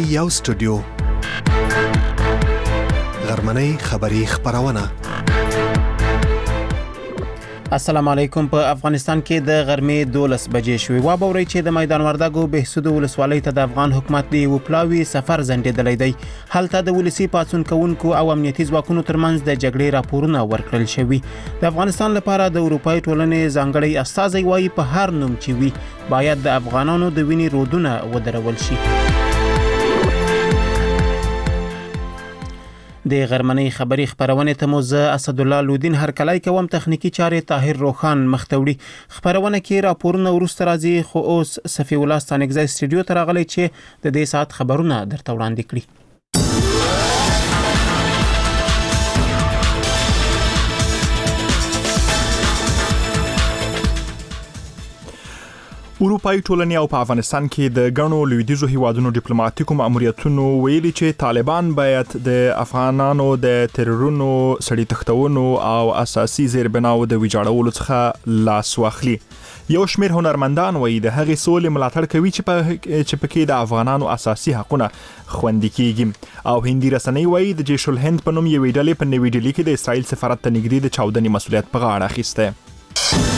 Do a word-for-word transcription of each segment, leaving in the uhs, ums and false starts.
یو سټوډیو غرمنۍ خبری خبرونه. السلام علیکم. په افغانستان کې د غرمې دولس بجې شوې. وا بوري چې د میدان وردګو بهسود ولسوالۍ ته د افغان حکومت دی وپلاوي سفر زندیدلې دی. هلته د ولسی پاتون کوونکو او امنیتي ځواکونو ترمنځ د جګړې راپورونه ورکړل شوي. د افغانستان لپاره د اروپאי ټولنې ځانګړي استازي وایي په هر نوم چې وي باید د افغانانو د وینې رودونه ودرول شي. د غرمنۍ خبری خبرونه ته مو زه اسد الله لودین هر کلای کوم. تخنیکی چارې طاهر روخان مختوړي. خبرونه کې راپورونه ورسته راځي خو اوس صفی الله ستانګزای سټوډیو ته راغلی چې د دې سات خبرونه درته وړاندې کړي. اروپאי ټولنې او په افغانستان کې د غنو لویدیزو هیوادونو ډیپلوماټیکو ماموریتونو ویلي چې طالبان باید د افغانانو د ترورونو سړي تختونو او اساسي زیربناو د ویجاړولو څخه لاس واخلي. یو شمېر هنرمندان وایي د هغې سولې ملاتړ کوي چې په چې پکې د افغانانو اساسي حقونه خوندي کیږي. او هندي رسنۍ وایي د جیش الهند په نوم یوې ډلې په نوې ډیلي کې د اسرائیل سفارت ته نږدې د چاودنې مسؤلیت په غاړه اخیسته.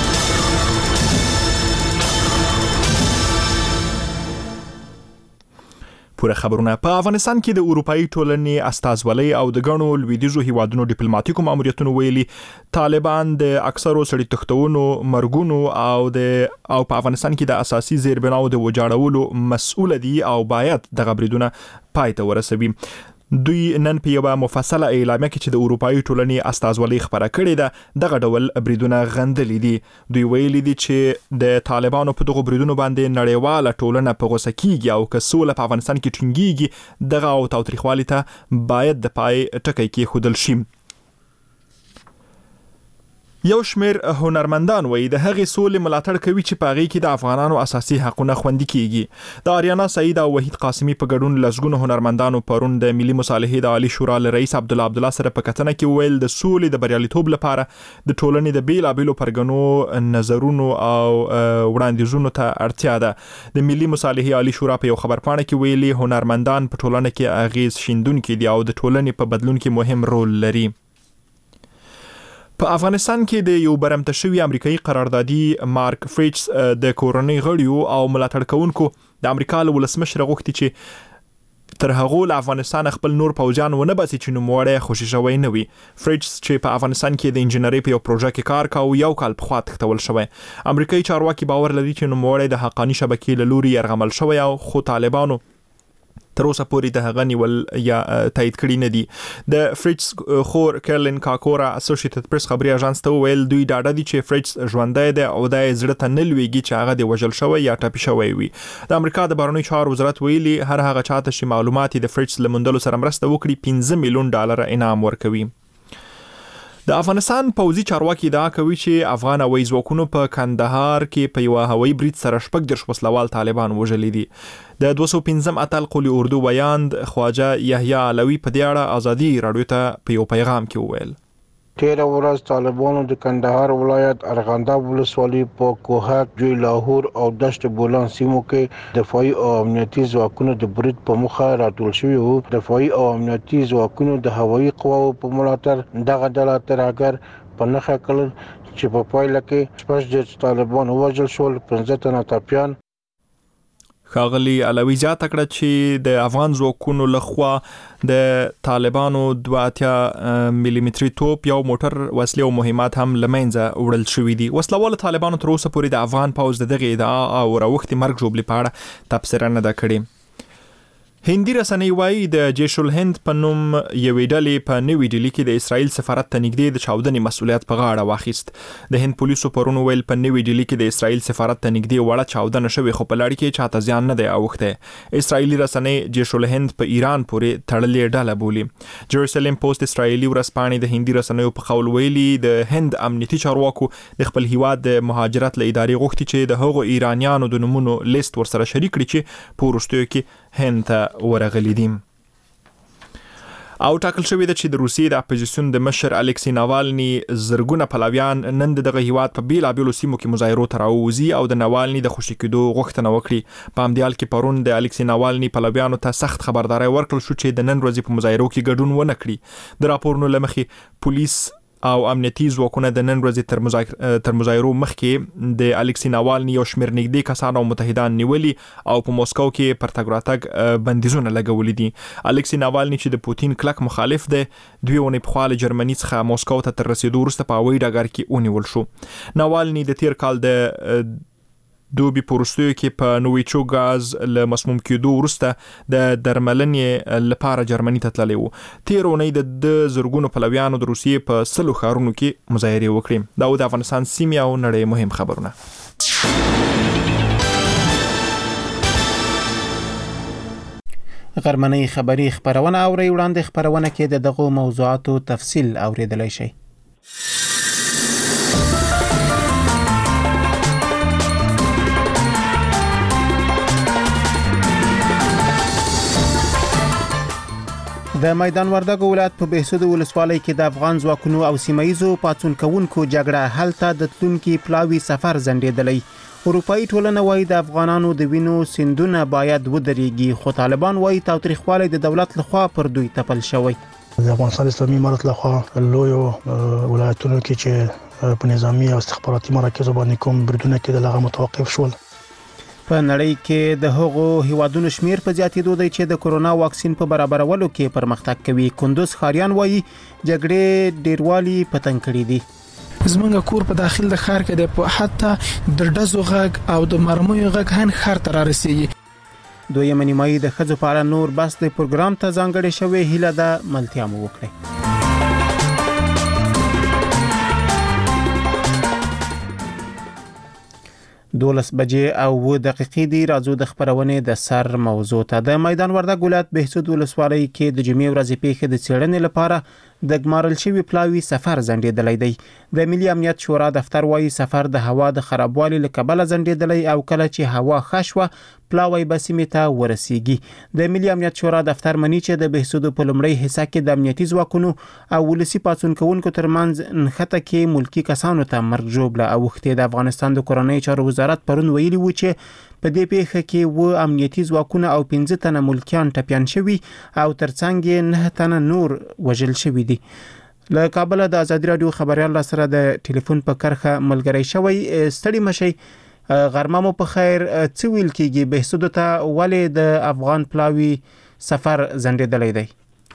پوره خبرونه. په افغانستان کې د اروپאי ټولنې استازولۍ او د غنو لویدیزو هیوادونو ډیپلوماټیکو ماموریتونو ویلي طالبان د اکثرو سړي تختونو مرګونو او د او په افغانستان کې د اساسي زیربناو د وجاړولو مسؤل دي او باید د غبرګونه پای ته ورسوي. دوی نن په یو مفصله اعلامیه کې چې د اروپאי ټولنې استازولۍ خبره کړې ده دغه ډول بریدونه غندلې دي. دوی ویلي دي چې د طالبانو په دغه بریدونو باندې نړیواله ټولنه په غوسه کیږي او که سوله په افغانستان کې ټینګيږي دغه او تاوتریخوالي ته باید د پای ټکی کې خودل شي. یو شمېر هنرمندان وایي د هغې سولې ملاتړ کوي چې په هغې کې د افغانانو اساسي حقونه خوندي کیږي. د آریانا سعید او وحید قاسمی په ګډون لسګونو هنرمندانو پرون د ملي مصالحې د عالی شورا له رئیس عبدالله عبدالله سره په کتنه کې ویل د سولې د بریالیتوب لپاره د ټولنې د بیلابیلو پرګنو نظرونو او وړاندیزونو ته اړتیا ده. د ملي مصالحې عالی شورا په یو خبرپاڼه کې ویلي هنرمندان په ټولنه کې اغیز شیندونکي دي او د ټولنې په بدلون کې مهم رول لري. په افغانستان کې د یو برمته شوی امریکایي قراردادي مارک فریچز د کورنۍ غړیو او ملاتړ کوونکو د امریکا له ولسمشر غوښتي چې تر هغه له افغانستان خپل نور پوځیان ونه باسي چې نوموړی خوشی شوی نه وي. فریچز چې په افغانستان کې د انجینرۍ په یو پروژه کې کار کاوه یو کال پخوا تښتول شوی. امریکایي چارواکي باور لري چې نوموړی د حقانی شبکې له لوري یرغمل شوی او خو طالبانو تر اوسه پورې د هغه نیول یا تایید کړي نه دي. د فریچز خور کارلین کاکورا اسوسییټډ پریس خبري اژانس ته ویل دوی ډاډه دي چې فریچز ژوندی دی او د زړه ته نه لویږي چې هغه د وژل شوی یا ټپي شوی وي. د امریکا د بهرنیو چارو وزارت ویلي هر هغه چاته چې معلومات د فریچز لمندلو سره مرسته وکړي پنځه میلیون ډالر انعام ورکوي. د افغانستان پوځي چارواکي ادعا کوي چې افغان هوایي ځواکونو په کندهار کې په یو هوایي برید سره شپږ دېرش وسلوال طالبان وژلي دي. د دوه سوه پنځم اتل قلی اردو ویاند خواجه یحیی علوي په دې اړه ازادي راډیو ته په یو پیغام کې وویل تیره ورځ طالبانو د کندهار ولایت ارغنداب ولسوالۍ په کوهک، جوی لاهور او دشت بولان سیمو کې دفاعي او امنیتي ځواکونو د برید په مخه راټول شوي وو. دفاعي او امنیتي ځواکونو د هوایي قواو په ملاتړ دغه ډله ترهګر په نښه کړل چې په پایله کې شپږ دېرش طالبان ووژل شول، پنځه تنه ټپیان. ښاغلي علوي زیاته کړه چې د افغان ځواکونو لخوا د طالبانو دوه اتیا ملي متري توپ، یو موټر، وسلې او مهمات هم له منځه وړل شوي دي. وسلوالو طالبانو تر اوسه پورې د افغان پوځ د دغې ادعا او راوښتي مرګ ژوبلې په اړه تبصره نه ده کړې. هندي رسنۍ وایي د جیش الهند په نوم یوې ډلې په نوې ډیلي کې د اسرائیل سفارت ته نږدې د چاودنې مسؤلیت په غاړه واخیست. د هند پولیسو پرون ویل په نوې ډیلي کې د اسرائیل سفارت ته نږدې وړه چاودنه شوې خو په لړ کې چاته زیان نه دی اوښتی. اسرائیلي رسنۍ جیش الهند په ایران پورې تړلې ډله بولي. جروسلم پوسټ اسرائیلي ورځپاڼې د هندي رسنیو په قول ویلي د هند امنیتي چارواکو د خپل هیواد د مهاجرت له ادارې غوښتي چې د هغو ایرانیانو د نومونو لیست ورسره شریک کړي چې په وروستیو کې هند ته ورغلي دي. او ټاکل شوې ده چې د روسیې د اپوزیسیون د مشر الکسی ناوالني زرګونه پلویان نن دغه هیواد په بیلابېلو سیمو کې مظاهرو ته راووځي او د ناوالني د خوشي کېدو غوښتنه وکړي. په همدې حال کې پرون د الکسی ناوالني پلویانو ته سخت خبرداری ورکړل شو چې د نن ورځې په مظاهرو کې ګډون ونه کړي. د راپورونو له مخې پولیس او امنیتي ځواکونه د نن ورځې تر مظاهر تر مظاهرو مخکې د الکسی ناوالني یو شمېر نږدې کسان او متحدان نیولي او په موسکو کې پر تګ راتګ بندیزونه لګولي دي. الکسی ناوالني چې د پوتین کلک مخالف دی دوی ونې په خاله جرمني څخه موسکو ته تر رسیدو وروسته په هوایي ډګر کې ونیول شو. ناوالني د تیر کال د دوبي پروستیو کې په نوویچو غاز له مسموم کېدو وروسته د درملنې لپاره جرمني ته تللی و. تیر اونۍ د زرګونو پلویانو د روسیې په سلو ښارونو کې مظاهرې وکړې. دا د افغانستان سیمې او نړۍ مهم خبرونه. غرمنۍ خبری خبرونه اوري. وړاندې خبرونه کې د دغو موضوعاتو تفصیل اوریدلای شئ. د میدان وردګو ولایت په بهسود ولسوالۍ کې د افغان ځواکونو او سیمایزو پاڅون کوونکو جګړه هلته د تلونکي پلاوي سفر زندېدلی. اروپایي ټولنه وايي د افغانانو د وینو سیندونه باید ودرېږي، خو طالبان وايي تاوتریخوالی د دولت لخوا پر دوی تپل شوی. د افغانستان اسلامي امارت لخوا لویو ولایتونو کې چې په نظامی او استخباراتي مراکزو باندې کوم بریدونه کېدل هغه متوقف شول. په نړۍ کې د هغو هیوادونو شمیر په زیاتېدو دی چې د کورونا واکسین په برابرولو کې پرمختګ کوي. کندوز خاریان وایي جګړې ډیروالي پتنګ کړي دي. زمونږ کور په داخل د ښار کې د حتی د ډزو غږ او د مرمیو غږ هن ښار ته را رسیږي. دویم نیمایي د ښځو په اړه نور بس د پروګرام ته ځانګړې شوې هیله ده ملتیا مو وکړئ. دولس بجې او اووه دقیقې دی. راځو د خبرونې د سر موضوع ته. د میدان وردګ ولایت بهسود ولسوالۍ کې د جمعې ورځې پیښې د څېړنې لپاره د ګمارل شوي پلاوي سفر ځنډېدلی دی. د ملي امنیت شورا دفتر وايي سفر د هوا د خرابوالي له کبله ځنډېدلی او کله چې هوا ښه شوه پلاوی به سیمې ته ورسیږي. د ملي امنیت شورا دفتر مني چې د بهسود په لومړۍ حصه کې د امنیتي ځواکونو او ولسي پاڅون کوونکو ترمنځ نښته کې ملکي کسانو ته مرګ ژوبله اوښتې. د افغانستان د کورنۍ چارو وزارت پرون ویلي و چې په دې پیښه کې و امنیتي ځواکونه او پنځه تنه ملکیان ټپیان شوي او ترڅنګ یې نه تنه نور وژل شوي دي. له کابل د ازادي رادیو خبريال سره د ټلیفون په کرخه ملګری شوی. ستړي مشي غرمه مو په خیر. څه ویل کېږي بهسود ته ولې د افغان پلاوي سفر زندېدلی دی؟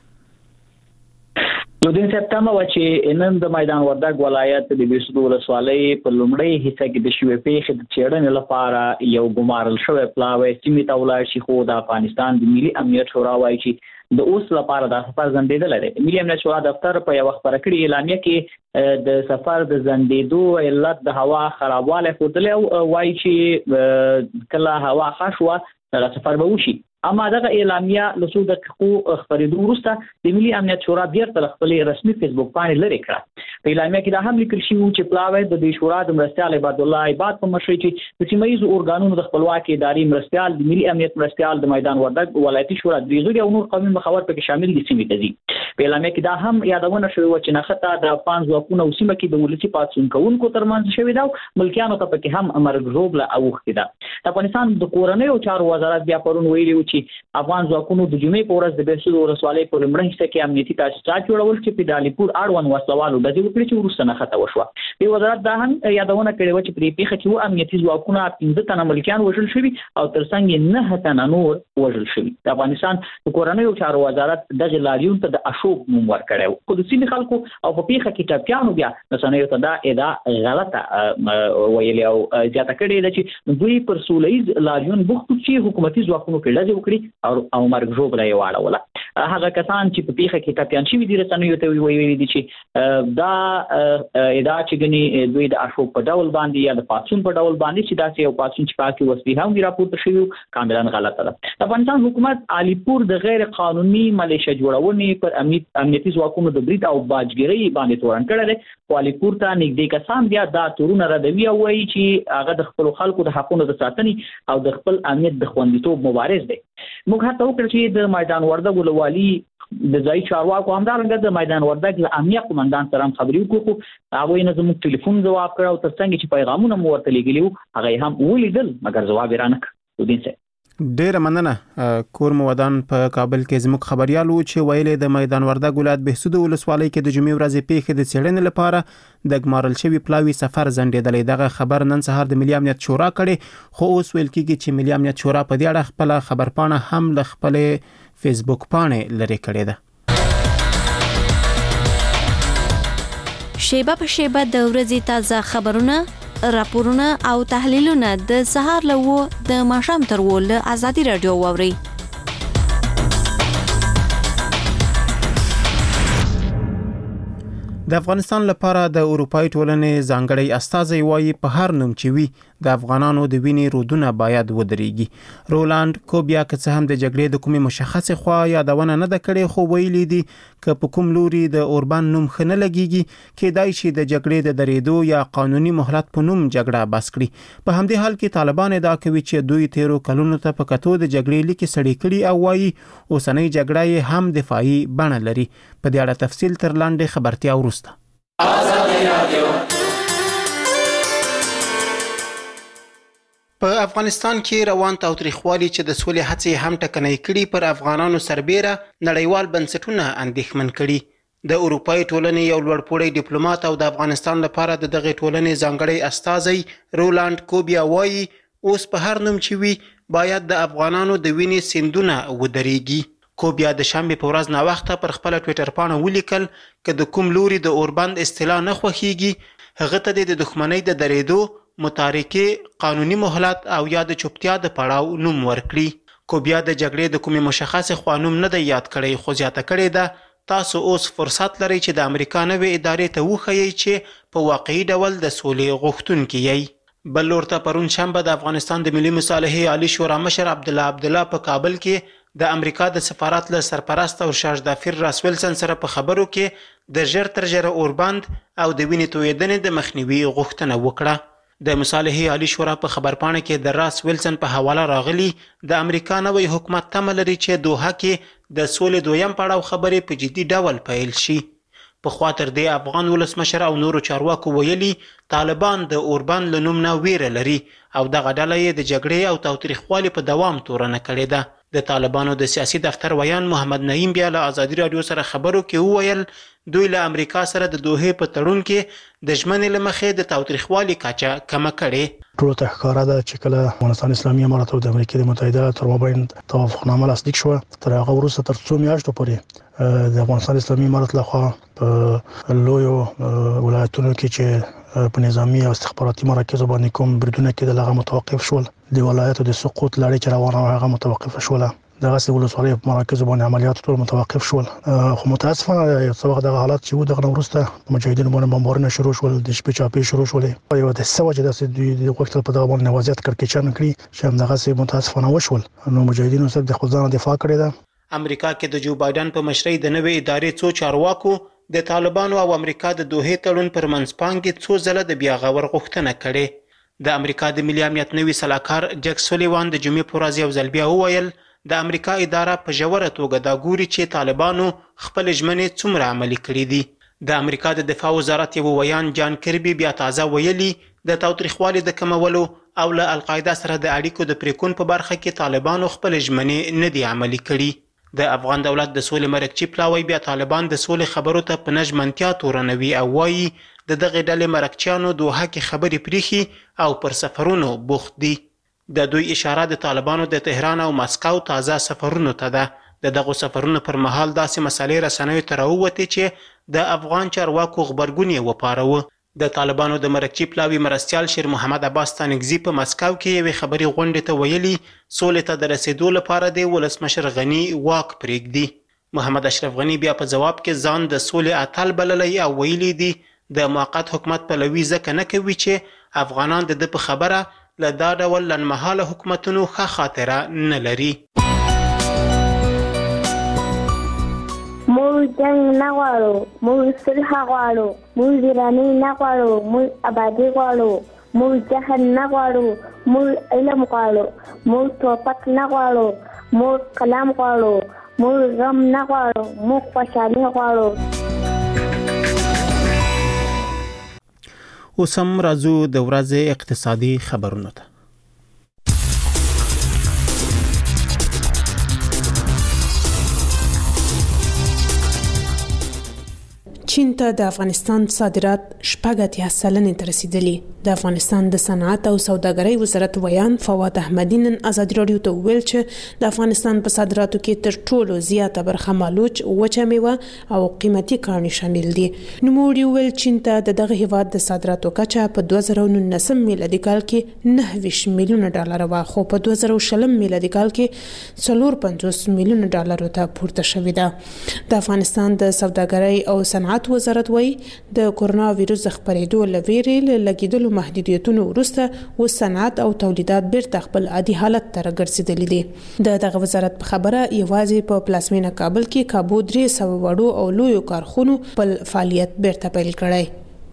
نو د سپتمبر و چې نن د میدان وردګ ولایت د بهسود ولسوالۍ په لومړۍ حصه کې د شوې پیښې د څېړنې لپاره یو ګمارل شوی پلاوی سیمې ته ولاړ شي، خو د افغانستان د ملي امنیت شورا وايي چې د اوس لپاره د سفر زندېدل دی. ملي امنیت شورا دفتر په یو خبره کړې اعلامیه کې د سفر د زندېدو علت د هوا خرابوالی ښودلی او وايي چې کله هوا ښه شوه د سفر به وشي. اما دغه اعلامیه له څو دقیقو خبرېدو وروسته د ملي امنیت شورا بیرته خپلې رسمي فیسبوک باندې لرې کړه. په اعلامیه کې دا هم لیکل شوي چې پلاوی د دې شورا د مرستیال عباد الله عباد په مشرۍ چې د سیمه ییزو ارګانونو د خپلواکۍ ادارې مرستیال، د ملي امنیت مرستیال، د میدان وردګ ولایتي شورا درې غړي او نور قومي مخاور پکې شامل دي سیمې ته ځي. په اعلامیه کې دا هم یادونه شوې وه چې نښته د افغان ځواکونو او سیمه کې د ولسي پاڅون کوونکو ترمنځ شوې ده او ملکیانو ته پکې هم مرګ ژوبله اوښتې ده. د افغانستان د کورنیو چارو وزارت بیا پرون ویلي و چې افغان ځواکونو د جمعې په ورځ د بهسود ولسوالۍ په لومړۍ حصه کې امنیتي تاسیسات جوړول چې په د الیپور اړوند وسلوالو ډزې وکړې چې وروسته نښته وشوه. د وزارت دا هم یادونه کړې وه چې په دې پیښه کې اووه امنیتي ځواکونه پنځه تنه ملکیان وژل شوي او ترڅنګ یې نهه تنه نور وژل شوي. د افغانستان د کورنیو چارو وزارت دغې لاریون ته د اشوب نوم ورکړی و، خو د سیمې خلکو او په پیښه کې ټپیانو بیا رسنیو ته دا ادعا غلطه ویلې او زیاته کړې ده چې دوی پر سوله ییز لاریون بوخت چې حکومتي ځواکونو پرې ډزې وکړي او مرګ ژوبله یې واړوله. هغه کسان چې په پیښه کې ټپیان شوي دي رسنیو ته ویلي دي چې دا ادعا چې ګنې دوی د اشوب په ډول باندې یا د پاڅون په ډول باندې چې داسې یو پاڅون چې پاکې وسلې هم راپورته شوي کاملا غلطه ده. د افغانستان حکومت الیپور د غیر قانوني ملیشه جوړونې پر امنیتي ځواکونو د برید او باجګیرۍ باندې تورن کړی دی، خو الیپور ته نږدې کسان بیا دا تورونه ردوي او وایي چې هغه د خپلو خلکو د حقونو د ساتنې او د خپل امنیت د خوندیتوب مبارز دی. موږ هڅه وکړه چې د میدان وردګ ولسوالۍ د ځای چارواکو همدارنګه د میدان وردګ له امنیه قومندان سره هم خبرې وکړو هغه نه زموږ ټلیفون جواب کړ او ترڅنګ چې پیغامونه مو ورته لګیلو هغه هم ولیدل مګر جواب یې رانه کړ ودین سه ډیره مننه کور مو ودان په کابل کې زموږ خبريال و چې ویلې د میدان وردګ ولایت بهسود ولسوالۍ کې د جمعې ورځې پیښې د څېړنې لپاره د ګمارل شوی پلاوي سفر زندېدلې دغه خبر نن سهار د ملي امنیت شورا کړي خو اوس ویل کېږي چې ملي امنیت شورا په دې اړه خپل خبرپاڼه هم له خپل فیسبوک پاڼې لري کړې ده. شیبه په شیبه د ورځې تازه خبرونه راپورونه او تحلیلونه د سهار له و د ماښام تر و له ازادي رادیو واوري. د افغانستان لپاره د اروپای ټولنې ځانګړی استازی وایي په هر نوم چې وي د افغانانو د وینې رودونه باید ودرېږي. رولاند کوبیا که څه هم د جګړې د کومې مشخصې خوا یادونه نه ده کړې خو ویلي دي که په کوم لوري د اوربان نوم ښه نه لګیږي کېدای شي د جګړې د درېدو یا قانوني مهلت په نوم جګړه بس کړي. په همدې حال کې طالبان ادعا کوي چې دوی تیرو کلونو ته په کتو د جګړې لیکې سړې کړي او وایي اوسنۍ جګړه یې هم دفاعي بڼه لري. په دې اړه تفصیل تر لاندې خبرتیا وروسته. په افغانستان کې روان تاوتریخوالي چې د سولې هڅې هم ټکنۍ کړي پر افغانانو سربېره نړیوال بنسټونه اندېښمن کړي. د اروپای ټولنې یو لوړپوړی ډیپلوماټ او د افغانستان لپاره د دغه ټولنې ځانګړی استازی رولاند کوبیا وایي اوس په هر نوم چې وي باید د افغانانو د وینې سیندونه ودرېږي. کوبیا د شنبې په ورځ ناوخته پر خپل ټویټر پاڼه ولیکل که د کوم لوري د اوربند اصطلاح نه خوښیږي هغه ته د دښمنۍ د درېدو متارکې قانوني مهلت او یا د چوپتیا د پړاو نوم ورکړي. کوبیا د جګړې د کومې مشخصې خوا نوم نه دی یاد کړی خو زیاته کړې ده تاسو اوس فرصت لرئ چې د امریکا نوې ادارې ته وښیئ چې په واقعي ډول د سولې غوښتونکي یئ. بل لور ته پرون شنبه د افغانستان د ملي مصالحې عالی شورا مشر عبدالله عبدالله په کابل کې د امریکا د سفارت له سرپرست او شاهزاده راس ویلسن سره په خبرو کې د ژر تر ژره اوربند او د وینې تویېدنې د مخنیوي غوښتنه وکړه. د مصالحې عالی شورا په خبرپاڼه کې د راس ویلسن په حواله راغلی د امریکا نوی حکومت تمه لري چې دوحه کې د سولې دویم پړاو خبرې په جدي ډول پیل شي. په خوا تر دې افغان ولسمشر او نورو چارواکو ویلي طالبان د اوربند له نوم نه ویره لري او دغه ډله یې د جګړې او تاوتریخوالي په دوام تورنه کړې ده. د طالبانو د سیاسي دفتر ویان محمد نعیم بیا له ازادي رادیو سره خبرو کې وویل دوی له امریکا سره د دوحې په تړون کې د ژمنې له مخې د تاوتریخوالي کچه کمه کړې. ټولو ته ښکاره ده چې کله افغانستان اسلامي امارات او د امریکا متحده تر مابین توافقنامه لاسلیک شوه تر هغه وروسته تر څو میاشتو پورې د افغانستان اسلامي امارات لخوا په لویو ولایتونو کې چې په نظامی او استخباراتي مراکزو باندې کوم بریدونه کېدل هغه متوقف شول. د ولایتو د سقوط لړۍ چې روانه هغه متوقف شول. دغه څه ولسوالۍ په مراکزو باندې عملیات ټول متوقف شول. خو متاسفانه څو وخت دغه حالات چې و دغه وروسته مجاهدینو باندې بمبارونه شروع شول د شپې چاپې شروع شولې یو د څه وجه داسې دوی د وخت په دغه باندې وضعیت کړکېچن کړي چې هم دغه څه متاسفانه وشول. نو مجاهدینو سره د خپل ځان دفاع کړې ده. امریکا کې د جو بایدن په مشرۍ د نوې ادارې څو چارواکو د طالبانو او امریکا د دوحې تړون پر منځپانګې څو ځله د بیا غور غوښتنه کړې. د امریکا د ملي امنیت نوي سلاکار جک سولیوان د جمعې په ورځ یو ځل بیا وویل د امریکا اداره په ژوره توګه دا ګوري چې طالبانو خپل ژمنې څومره عملي کړې دي. د امریکا د دفاع وزارت یو ویان جان کربي بیا تازه ویلي د تاوتریخوالي د کمولو او له القاعده سره د اړیکو د پریکون په برخه کې طالبانو خپل ژمنې نه دي عملي کړي. د افغان دولت د سولې مرکچی پلاوی بیا طالبان د سولې خبرو ته په نژمنتیا تورنوي او وایي د دغه ډلې مرکچیانو دوحه کې خبرې پریخي او پر سفرونو بوخت دي. د دوی اشاره د طالبانو د تهران او مسکو تازه سفرونو ته ده. د دغه سفرونو پر مهال داسې مسالې رسنیو ته راووتې چې د افغان چارواکو غبرګون یې وپاروه. د طالبانو د مرکچی پلاوی مرستیال شیر محمد عباس تانګزی په مسکو کې یوې خبري غونډې ته ویلي سولې ته د رسیدو لپاره د ولسمشر غنی واک پرېږدي. محمد اشرف غنی بیا په جواب کې ځان د سولې اتل بللی او ویلي دی د موقت حکومت پلوي ځکه نه کوي چې افغانان د ده په خبره له دا ډول لنډمهاله حکومتونو ښه خاطره نه لري. موږ جنگ نه غواړو، موږ صلح غواړو، موږ ویرانۍ نه غواړو، موږ ابادي غواړو، موږ جهل نه غواړو، موږ علم غواړو، موږ توپک نه غواړو، موږ قلم غواړو، موږ غم نه غواړو، موږ خوشحالي غواړو. اوس هم راځو د ورځې اقتصادي خبرونو ته. چین ته د افغانستان صادرات شپږ اتیا سلنې ته رسیدلي. د افغانستان د صنعت او سوداګرۍ وزارت ویان فواد احمدی نن ازادي راډیو ته ویل چې د افغانستان په صادراتو کې تر ټولو زیاته برخه مالوچ، وچه میوه او قیمتي کاڼي شامل دي. نوموړي ویل چین ته د دغه هیواد د صادراتو کچه په دوه زره نولس میلادي کال کې نهه ویشت میلیونه ډالر وه، خو په دوه زره شل میلادي کال کې څلور پنځوس میلیونه ډالر ته پورته شوې ده. د افغانستان د سوداګرۍ او صنعت وزارت وایي د کورونا وایرس خپرېدو له ویرې له لګېدلو محدودیتونو وروسته و صنعت او تولیدات بیرته خپل عادي حالت ته راګرځېدلي دي. د دغه وزارت په خبره یوازې په پلازمینه کابل کې کابو درې سوه وړو او لویو کارخونو خپل فعالیت بیرته پیل کړی.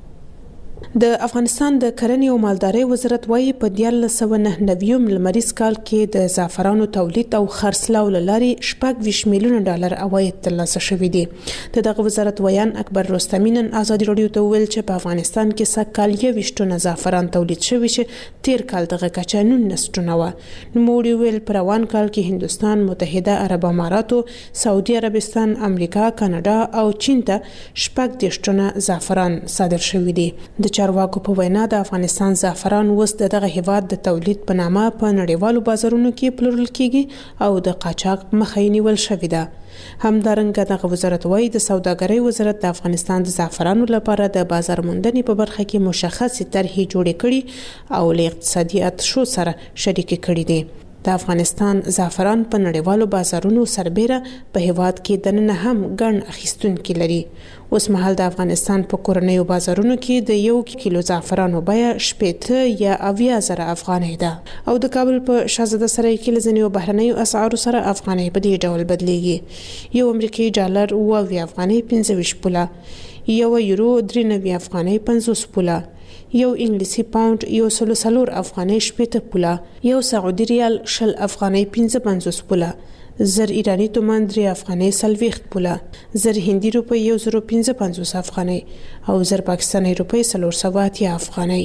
د افغانستان د کرنې او مالدارۍ وزارت وایي په دیارلس سوه نهه نوي لمریز کال کې د زعفرانو تولید او خرڅلاو له لارې شپږ ویشت میلیونه ډالر عواید ترلاسه شوي دي. د دغه وزارت ویان اکبر رستمی نن ازادي راډیو ته ویل چې په افغانستان کې سږ کال یوویشت ټنه زعفران تولید شوي چې تیر کال دغه کچه نولس ټنه وه. نوموړي ویل په روان کال کې هندوستان، متحده عرب اماراتو، سعودي عربستان، امریکا، کاناډا او چین ته شپږ دېرش ټنه زعفران صادر شوي دي. د چارواکو په وینا د افغانستان زعفران اوس د دغه هیواد د تولید په نامه په نړیوالو بازارونو کې پلورل کیږي او د قاچاق مخه یې نیول شوې ده. همدارنګه دغه وزارت وایي د سوداګرۍ وزارت د افغانستان د زعفرانو لپاره د بازار موندنې په برخه کې مشخصې طرحې جوړې کړي او له اقتصادي اتشو سره شریکې کړي دي. د افغانستان زعفران په نړیوالو بازارونو سربېره په هیواد کې دننه هم ګڼ اخیستونکي لري. اوس مهال د افغانستان په کورنیو بازارونو کې د یو کیلو زعفرانو بیه شپېته یا اویا زره افغانۍ ده او د کابل په شاهزاده سرای کې له ځینو بهرنیو اسعارو سره افغانۍ په دې ډول بدلیږي. یو امریکایي ډالر اوه اویا افغانۍ پنځه ویشت پوله، یو یورو درې نوي افغانۍ پنځوس پوله، یو انګلیسي پاوند یو سلو څلور افغانۍ شپېته پوله، یو سعودي ریال شل افغانۍ پنځه پنځوس پوله، زر ایرانی تومان درې افغانۍ څلوېښت پوله، زر هندي روپۍ یو زر پنځه پنځوس افغانۍ او زر پاکستاني روپۍ څلور سوه اتیا افغانۍ.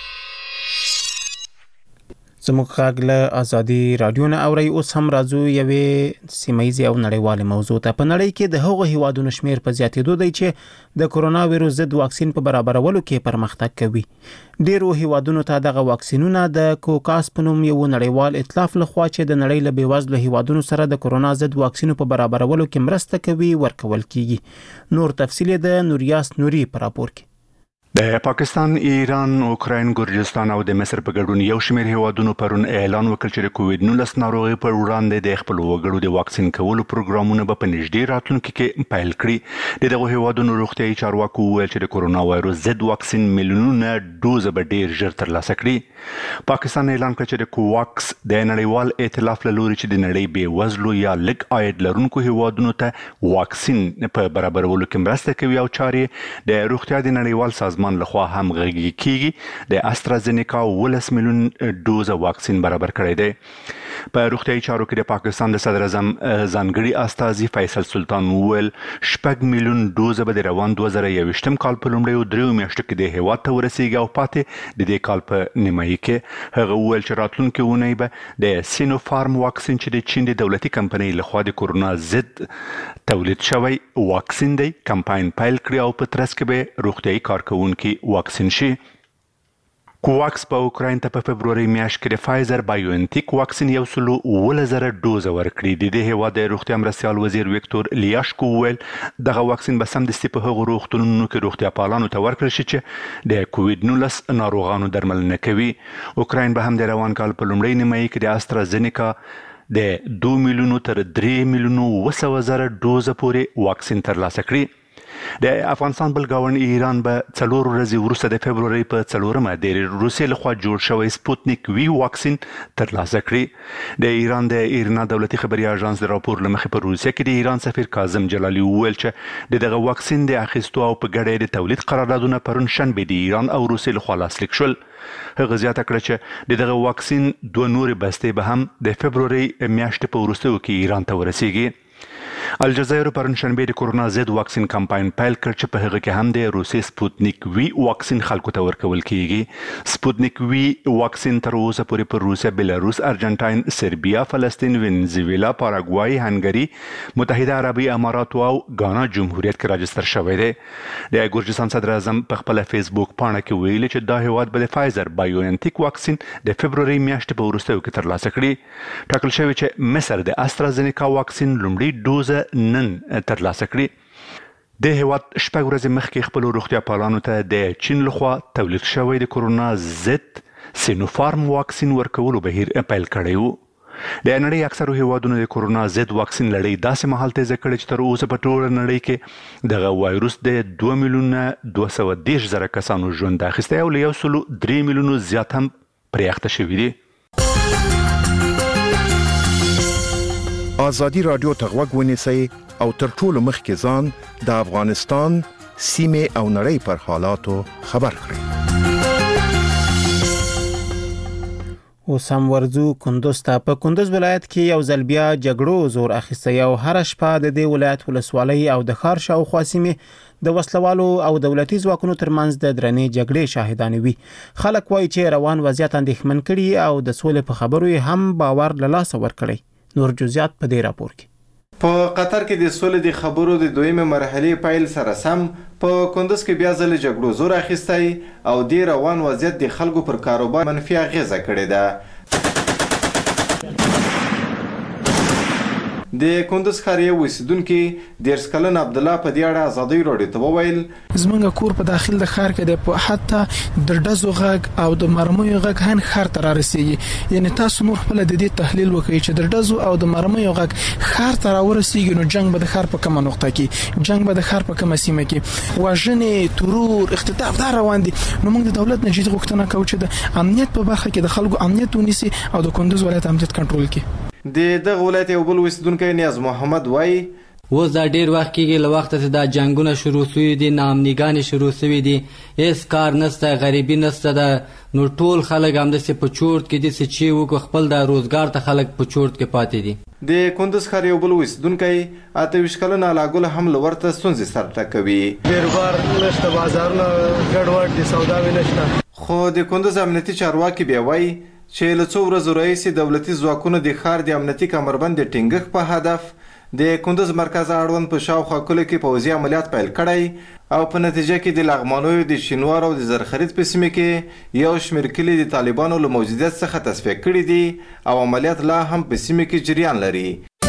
زموږ غږ له ازادي راډیو نه اورئ. اوس هم راځو یوې سیمهیزې او نړیوالې موضوع ته. په نړۍ کې د هغو هیوادونو شمیر په زیاتېدو دی چې د کورونا وایرس ضد واکسین په برابرولو کې پرمختګ کوي. ډیرو هیوادونو ته دغه واکسینونه د کوکاس په نوم یو نړیوال ائتلاف لخوا چې د نړۍ له بیوزلو هیوادونو سره د کورونا ضد واکسینو په برابرولو کې مرسته کوي ورکول کیږي. نور تفصیل د نوریاس نوري په راپور کې. د پاکستان، ایران، اوکراین، ګرجستان او د مصر په ګډون یو شمېر هیوادونو پرون اعلان وکړ چې د کووډ نولس ناروغي پر وړاندې د خپل وګړو د واکسین کولو پروګرامونه به په نږدې راتلونکي کې پیل کړي. دغه هیوادونو روغتیايي چارواکو وویل چې د کورونا وایرس ضد واکسین میلیونونه ډوز به ډیر ژر ترلاسه کړي. پاکستان اعلان کړ چې د کوواکس د نړیوال ائتلاف له لوري چې د نړۍ بیوزلو یا لږ عاید لرونکو هیوادونو ته واکسین په برابرولو کې مرسته کوي او چارې د روغتیا د نړیوال سازمان لخوا هم غږی کیږي. د استرازینیکا ولس میلیون ډوز واکسین برابر کړی دی. په روغتیايي چارو کې د پاکستان د صدر اعظم ځانګړي استازي فیصل سلطان وویل شپږ میلیون ډوز به د روان دوه زره یوویشتم کال په لومړیو دریو میاشتو کې د هیواد ته ورسیږي او پاتې د دې کال په نیمایي کې. هغه وویل چې راتلونکي اونۍ به د سینو فارم واکسین چې د چین د دولتي کمپنۍ لخوا د کورونا ضد تولید شوی واکسین دی کمپاین پیل کړي او په ترڅ کې به روغتیايي کارکونکي واکسین شي. کوواکس په اوکراین ته په فبروري میاشت کې د فایزر بایوانټیک واکسین یو سلو اووه زره ډوز ورکړي. د دې هیواد د روغتیا مرستیال وزیر ویکتور لیاشکو وویل دغه واکسین به سمدستي په هغو روغتونونو کې روغتیا پالانو ته ورکړل شي چې د کووډ نولس ناروغانو درملنه کوي. اوکراین به هم د روان کال په لومړۍ نیمایي کې د استرازینیکا د دوه میلیونو تر درې میلیونو اوه سوه زره ډوز پورې واکسین ترلاسه کړي. د افغانستان بل ګاونډ ایران به څلور ورځې وروسته د فبروري په څلورمه د روسیې لخوا جوړ شوی سپوتنیک وی واکسین ترلاسه کړي. د ایران د ایرنا دولتي خبري اژانس د راپور له مخې په روسیه کې د ایران سفیر کاظم جلالي وویل چې دغه واکسین د اخیستو او په ګډه د تولید قراردادونه پرون شنبه د ایران او روسیې لخوا لاسلیک شول. هغه زیاته کړه چې دغه واکسین دوه نورې بستې به هم د فبروري میاشتې په وروستیو کې ایران ته ورسیږي. الجزایر پرون شنبه د کورونا ضد واکسین کمپاین پیل کړ چې په هغه کې هم د روسي سپوتنیک وی واکسین خلکو ته ورکول کیږي. سپوتنیک وی واکسین تر اوسه پورې پر روسیا، بلاروس، ارجنټاین، سربیا، فلسطین، وینزویلا، پاراګوای، هنګری، متحده عربي امارات او غانا جمهوریت کې راجستر شوی دی. د ګورجستان صدر اعظم په خپل فیسبوک پاڼه کې ویلي چې دا هیواد به د فایزر بایوانټیک واکسین د فبروري میاشتې په وروستیو کې ترلاسه کړي. ټاکل شوی چې مصر د استرازینیکا واکسین لومړی ډوز نن ترلاسه کړي. د هیواد شپږ ورځې مخکې خپل روغتیا پالانو ته د چین لخوا تولید شوی د کورونا ضد سینوفارم واکسین ورکولو بهیر پیل کړی و. د نړۍ اکثرو هیوادونو د کورونا ضد واکسین لړۍ داسې مهال تیزه کړې چې تر اوسه په ټوله نړۍ کې دغه وایروس د دوه میلیونه دوه سوه دېرش زره کسانو ژوند اخیستی او له یو سلو درې میلیونو زیات هم پرې اخته شوي دي. آزادی رادیو ته غوږ ونیسئ او تر ټولو مخکې ځان د افغانستان سیمې او نړۍ پر حالاتو خبر کړئ. اوس هم ورځو کندوز ته. په کندوز ولایت کې یو ځل بیا جګړو زور اخیستی او هره شپه د دې ولایت ولسوالۍ او د ښار شاوخوا سیمې د وسلوالو او دولتي ځواکونو ترمنځ د درنې جګړې شاهدانې وي. خلک وایي چې روان وضعیت اندېښمن کړي او د سولې په خبرو یې هم باور له لاسه ورکړی. نور جزئیات په دې راپور کې. په قطر کې د سولې د خبرو د دویمه مرحلې پیل سره سم په کندوز کې بیا ځل جګړو زور اخیستی او د روان وضعیت د خلکو پر کاروبار منفي اغیزه کړې ده. د کندوز ښار یو اوسیدونکي دېرش کلن عبدالله په دې اړه ازادۍ راډیو ته وویل زمونږ کور په داخل د ښار کې دی، په حتی د ډزو غږ او د مرمیو غږ هم ښار ته رارسېږي. یعنې تاسو نور خپله د دې تحلیل وکړئ چې د ډزو او د مرمیو غږ ښار ته راورسېږي نو جنګ به د ښار په کومه نقطه کې، جنګ به د ښار په کومه سیمه کې، وژنې، ترور، اختطاف دا روان دي. نو موږ د دولت نه جدي غوښتنه کوو چې د امنیت په برخه کې د خلکو امنیت ونیسي او د کندوز ولایت امنیت کنټرول کړي. د دغه ولایت یو بل اوسیدونکی نیاز محمد وایي اوس دا ډیر وخت کېږي له وخته چې دا جنګونه شروع شوي دي، ناامنیګانې شروع شوي دي، هېڅ کار نشته، غریبي نشته ده. نو ټول خلک همداسې په چورت کې دي چې چې وکړو خپل دا روزګار ته خلک په چورت کې پاتې دي. د کندوز ښار یو بل اوسیدونکی اته ویشت کلن علاګل هم له ورته ستونزې سره ټکوي. بیروبار نشته، بازارونه ګډوډ دي، سوداوي نشته. خو د کندوز امنیتي چارواکي بیا وایي چې له څو ورځو راهیسې دولتي ځواکونو د ښار د امنیتي کمربند د ټینګښت په هدف د کندوز مرکز اړوند په شاوخوا کلیو کې پوځي عملیات پیل کړی او په نتیجه کې د لغمانیو د شینوار او د زرخرید په سیمه کې یو شمېر کلي د طالبانو له موجودیت څخه تصفیه کړي دي او عملیات لا هم په سیمه کې جریان لري.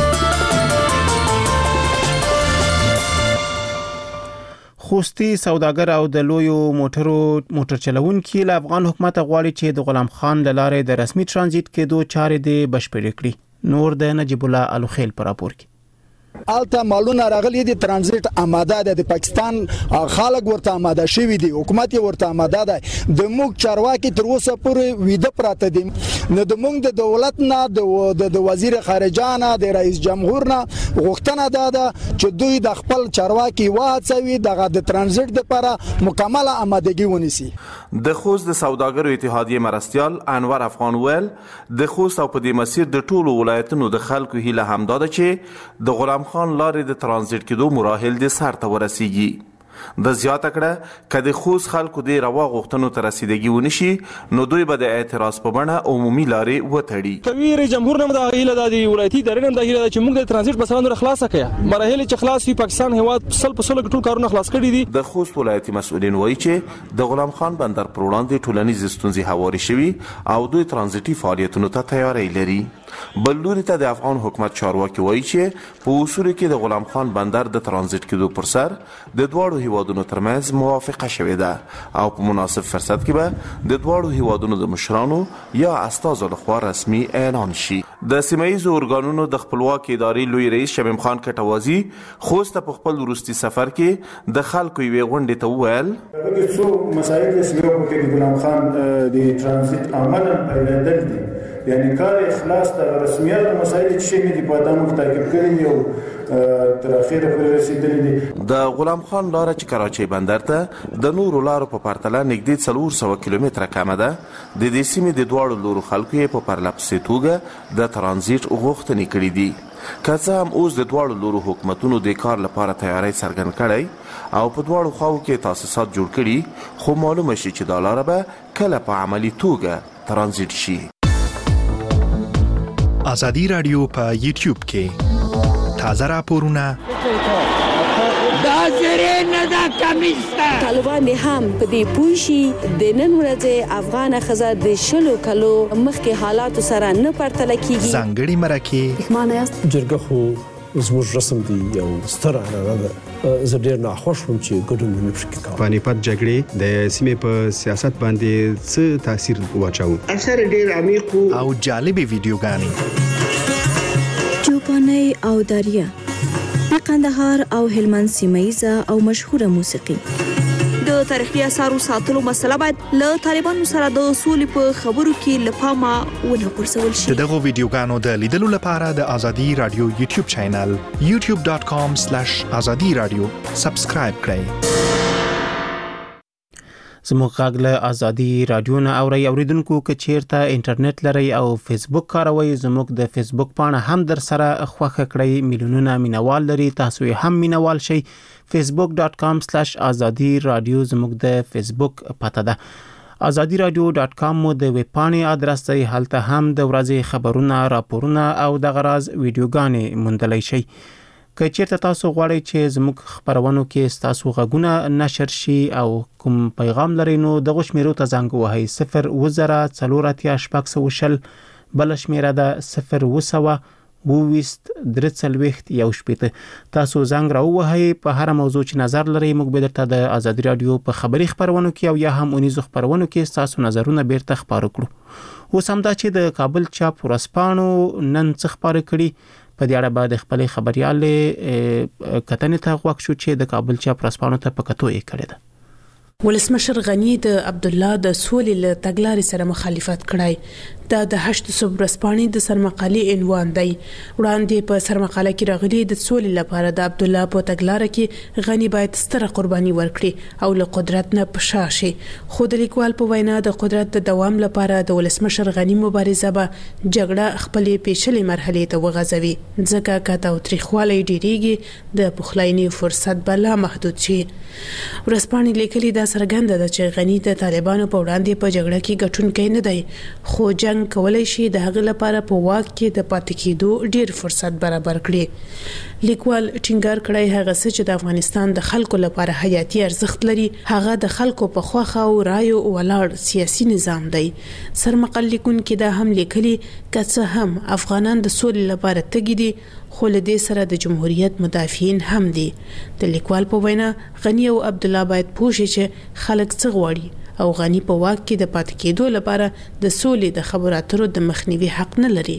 خوستي سوداګر او د لویو موټرو موټر چلوونکي له افغان حکومت غواړي چې د غلام خان له لارې د رسمي ترانزیت کېدو چارې دې بشپړې کړي. نور د نجیب الله الوخیل پر راپور کې. الته مالونه راغلي دي، ترانزیت آماده ده، د پاکستان خلک ورته آماده شوي دي، حکومت یې ورته آماده ده. د موږ چارواکي تر اوسه پورې ویده پراته دي. نو د موږ د دولت نه د وزیر خارجه نه د رئیس جمهور نه غوښتنه ده ده چې دوی د خپل چارواکي وهڅوي دغه د ترانزیت لپاره مکمله آمادګي ونیسي. د خوست د سوداګرو اتحادیې مرستیال انور افغان ویل د خوست او په دې مسیر د ټولو ولایتونو د خلکو هیله همدا ده چې د غلام خان لارې د ترانزیت کېدو مراحل د سر ته ورسیږي. د زیاته کړه که د خوست خلکو د روا غوښتنو ته رسیدګي ونشي نو دوی به د اعتراض په بڼه عمومي لارې وتړي. کوي رئیس جمهور نه د هیله د ولایتي ادارې نه د هیله چې موږ د ترانزیت په سبب خلاصه کړو، مراحل چې خلاص وي پاکستان هیواد سل په سل ټول کارونه خلاص کړي دي. د خوست ولایتي مسؤلین وایي چې د غلام خان بندر پر وړاندې ټولنیز ستونزې هواري شوي او دوی ترانزیتي فعالیتونو ته تیاری لري. بل لوري ته د افغان حکومت چارواکي وایي چې په اصولو کې د غلام خان بندر د ترانزیت کېدو پر سر د دواړو هیوادونو ترمنځ موافقه شوې ده او په مناسب فرصت کې به د دواړو هیوادونو د مشرانو یا استازو لخوا رسمي اعلان شي. د سیمه ییزو ارګانونو د خپلواکۍ ادارې لوی رئیس شمیم خان کټوازي خوست په خپل وروستي سفر کې د خلکو یوې غونډې ته وویل دغه څو مسایل چې یو پکې د غلام خان د ترانزیت عملاً پیلېدل دي، یعنی کار اخلاص د رسمیت مسایل چې نه دي په دامو تعقیب کړي او تر اخره پورې رسیدلي دي. د غلام خان لاره چې کراچۍ بندر ته د نورو لارو په پرتله نږدې څلور سوه کیلومتره کمه ده. د دې سیمې د دواړو لورو خلکو یې په پرله پسې توګه د ترانزیت غوښتنې کړې دي. که څه هم اوس د دواړو لورو حکومتونو د کار لپاره تیاری څرګند کړی او په دواړو خواو کې تاسیسات جوړ کړي، خو معلومه شي چې دا لاره به کله په عملي توګه ترانزیت شي. ازادي رادیو په یوټیوب کې تازه راپورونه دا زری نه دا کمیسته طالبان هم په دې پوه شي د نن ورځې افغان ښځه د شلو کلو مخکې حالاتو سره نه پرتله کیږي. ځانګړي مرکې پښمانه یاست جرګه خو زموږ رسم دی یو ستر عنعنه ده. زه ډېر ناخوښ وم چې ګډون ونه شي کوم. پانیپت جګړې د سیمې په سیاست باندې څه تاثیر واچاو؟ اکثر ډېر عمیق او جالبې ویډیوګانې چوپاني او دریا د قندهار او هلمند سیمایزه او مشهوره موسیقي. د تاریخي اثارو ساتلو مسله باید له طالبانو سره د اصول په خبرو کې لپاره ونه پرسول شي. دغه ویډیوګانو د لیدلو لپاره د ازادي رادیو یوټیوب چینل یوټیوب ډاټ کام سلیش ازادي رادیو سبسکرایب کړئ. زموږ غږ له ازادي رادیو نه اوري اوریدونکو که چیرته انټرنیټ لري او فیسبوک کاروي، زموږ د فیسبوک پاڼه هم در سره خوښه کړئ. میلیونونه مینوال لري، تاسو هم مینوال شئ. فیسبوک ډاټ کام سلیش ازادي رادیو زموږ د فیسبوک پته ده. ازادي رادیو ډاټ کام مو د ویب پاڼې ادرس دی. هلته هم د ورځې خبرونه، راپورونه او د غراز ویډیوګانې موندلی شئ. که چیرته تاسو غواړئ چې زموږ خبرونو کې تاسو غږونه نشر شي او کوم پیغام لرئ، نو د غشمیرو ته زنګ وهئ صفر وزره څلور اتیا شپږ سوه شل، بل شمیره ده صفر وسوه وویست درې څلوېښت یو شپېته. تاسو زنګ راووهئ په هر موضوع چې نظر لرئ، موږ به درته د ازادي رادیو په خبري خبرونو کې او یا هم اونیزو خبرونو کې تاسو نظرونه بیرته خبرو کړو. اوس هم دا چې د کابل چاپ ورځپاڼو نن څه خبرې کړي، په دې اړه به د خپل خبريالې کتنې ته غوښ شو چې د کابل چاپ ورځپاڼو ته په کتو یې کړی ده. ولسمشر غنی د عبد الله د سولې له تګلارې سره مخالفت کړی. دا د هشت صبح ورځپاڼې د سرمقالي عنوان دی. وړاندې په سرمقاله کې راغلي د سولې لپاره د عبد الله په تګلارې کې غنی باید ستره قرباني ورکړي او له قدرت نه په شا شي. خو د لیکوال په وینا د قدرت د دوام لپاره د ولسمشر غنی مبارزه به جګړه خپلې پیچلې مرحلې ته وغځوي، ځکه که تاوتریخوالی ډیریږي د پخلاینې فرصت به لا محدود شي. ورځپاڼې لیکلي دا څرګنده ده چې غنی د طالبانو په وړاندې په جګړه کې ګټونکی نه دی، خو جنگ کولای شي د هغه لپاره په واک کې د پاتې کېدو ډیر فرصت برابر کړي. لیکوال ټینګار کړی هغه څه چې د افغانستان د خلکو لپاره حیاتي ارزښت لري هغه د خلکو په خوخه او رایو ولاړ سیاسي نظام دی. سرمقال لیکونکي دا هم لیکلي که څه هم افغانان د سولې لپاره تږي دي، خو له دې سره د جمهوریت مدافعین هم دي. د لیکوال په وینا غنی او عبد الله باید پوه شي چې خلک څه غواړي او غنی په واک کې د پاتې کېدو لپاره د سولې د خبرو اترو د مخنیوي حق نه لري.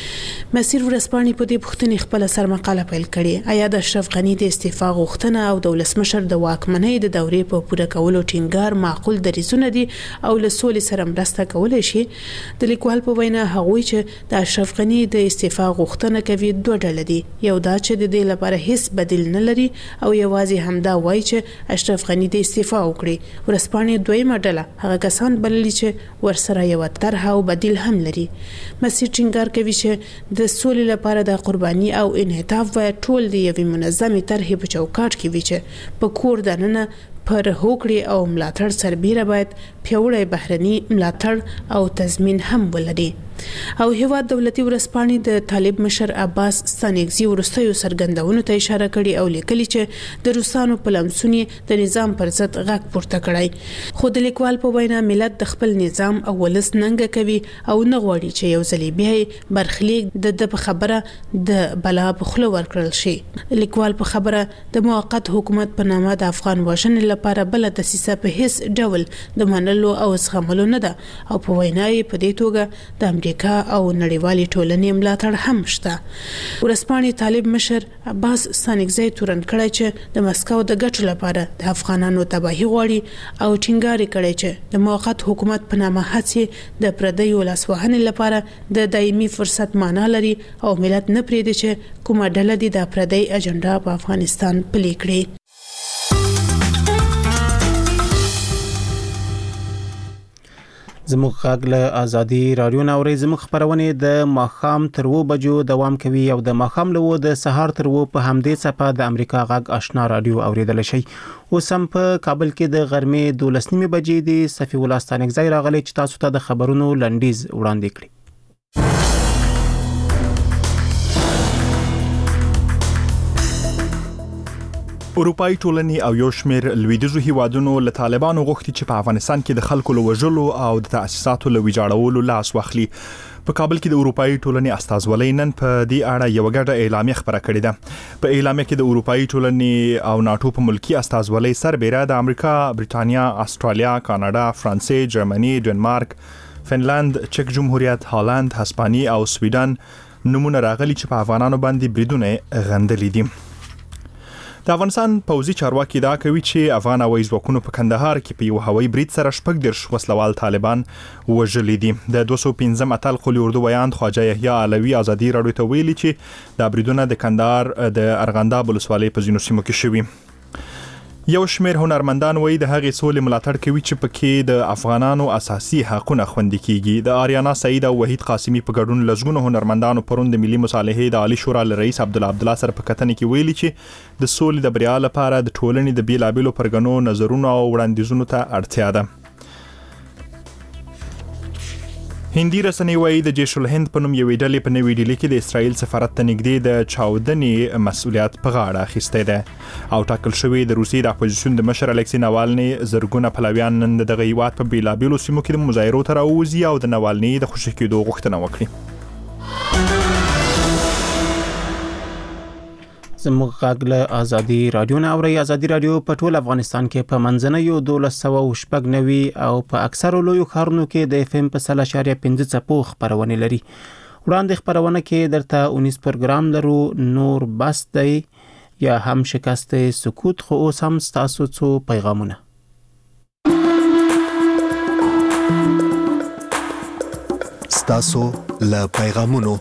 مسیر ورځپاڼې په دې پوښتنې خپل سرمقاله پیل کړې، آیا د اشرف غنی د استعفا غوښتنه او د ولسمشر د واکمنۍ د دورې په پوره کولو ټینګار معقول دریځونه دي او له سولې سره مرسته کولای شي؟ د لیکوال په وینا هغوی چې د اشرف غنی د استعفا غوښتنه کوي دوه ډلې دي. یو دا چې د دې لپاره هیڅ بدیل نه لري او یوازې همدا وایي چې اشرف غنی د استعفا وکړي. ورځپاڼې دویمه ډله هغه کسان بللي چې ورسره یو طرحه او بدیل هم لري. مسیر ټینګار کوي چې د سولې لپاره د قرباني او انعطاف باید ټول د یوې منظمې طرحې په چوکاټ کې وي چې په کور دننه پر هوکړې او ملاتړ سربیره باید پیوړی بهرني ملاتړ او تضمین هم ولري. او هیواد دولتي ورځپاڼې د طالب مشر عباس ستانکزي ورستیو څرګندونو ته اشاره کړې او لیکلي چې د روسانو په لمسونی د نظام پر ضد غږ پورته کړی. خو د لیکوال په وینا ملت د خپل نظام او ولس ننګه کوي او نه غواړي چې یو ځلې بیا برخلیک د د خبره د بلا په خوله ورکړل شي. لیکوال په خبره د موقت حکومت په نامه د افغان وژنې لپاره بل دسیسه په هیڅ ډول د منلو او زغملو نه ده او په وینا یې په دې توګه د امریکا او نړیوالې ټولنې ملاتړ هم شته. ورځپاڼې طالب مشر عباس ستانکزي تورن کړی چې د مسکو د ګټو لپاره د افغانانو تباہي غواړي او ټینګار کړی چې د موقت حکومت په نامه هڅې د پردیو لاسوهنې لپاره د دایمي فرصت معنا لري او ملت نه پریږدي چې کومه ډله دې د پردی اجنډا په افغانستان پلي کړي. زموږ غږ له ازادي رادیو نه اورئ. زموږ خبرونه د ماښام تر اوه بجو دوام کوي او د ماښام له د سهار تر اوه په همدې څپه د امریکا غږ آشنا رادیو اوریدل شي. اوس هم په کابل کې د غرمې دولس نیمې بجې د صفي الله ستانکزی راغلی چې تاسو ته د خبرونو لنډیز وړاندې کړي. اروپאי ټولنې او یو شمېر لویدیځو هیوادونو له طالبانو غوښتي چې په افغانستان کې د خلکو له وژلو او د تأسیساتو له ویجاړولو لاس واخلي. په کابل کې د اروپאי ټولنې استازولۍ نن په دې اړه یو ګډه اعلامیه خبره کړې ده. په اعلامیه کې د اروپאי ټولنې او ناتو په ملکی استازولۍ سربېره د امریکا، بریټانیا، استرالیا، کاناډا، فرانسې، جرمني، ډنمارک، فنلند، چک جمهوریت، هالند، هسپانیا او سویډن نمونه راغلي چې په افغانانو باندې بریدونه غندلي دي. د افغانستان پوځي چارواکي دا کوي چې افغان هوایي ځواکونو په کندهار کې په یو هوایي برید سره شپږ دېرش وسلوال طالبان وژلي دي. د دوه سوه پنځم اتل قلی اردو ویاند خواجه یحیی علوي ازادي راډیو ته ویلي چې دا بریدونه د کندهار د ارغنداب ولسوالۍ په ځینو سیمو کې شوي. یو شمېر هنرمندان وایي د هغې سولې ملاتړ کوي چې پکې د افغانانو اساسي حقونه خوندي کیږي. د آریانا سعید او وحید قاسمی په ګډون لزګونو هنرمندانو پرون د ملي مصالحې د عالی شورا رئیس عبدالله عبدالله سره په کتنې کې ویلي چې د سولې د بریا لپاره د ټولنې د بیلابیلو پرګنو نظرونو او وړاندیزونو ته اړتیا ده. هندي رسنۍ وایي د جیش الهند په نوم یوې ډلې په نوې ډیلي کې د اسرائیل سفارت ته نږدې د چاودنې مسؤلیت په غاړه اخیستی دی او ټاکل شوی د روسیې د اپوزیسیون د مشر الکسی ناوالني زرګونه پلویان نن دغه هیواد په بیلابیلو سیمو کې د مظاهرو ته راووځي او د ناوالني د خوشي کېدو غوښتنه وکړي. زموږ غږ له ازادي رادیو نه اورئ. ازادي رادیو په ټول افغانستان کې په منځنیو دولس سوه شپږ نوي او په اکثرو لویو ښارونو کې د اف ام په سل اشاریه پنځه څپو خپرونې لري. وړاندې خپرونه کې درته اونیز پروګرام لرو. نور بس دی یا هم شکست سکوت، خو اوس هم ستاسو څو پیغامونه. ستاسو له پیغامونو.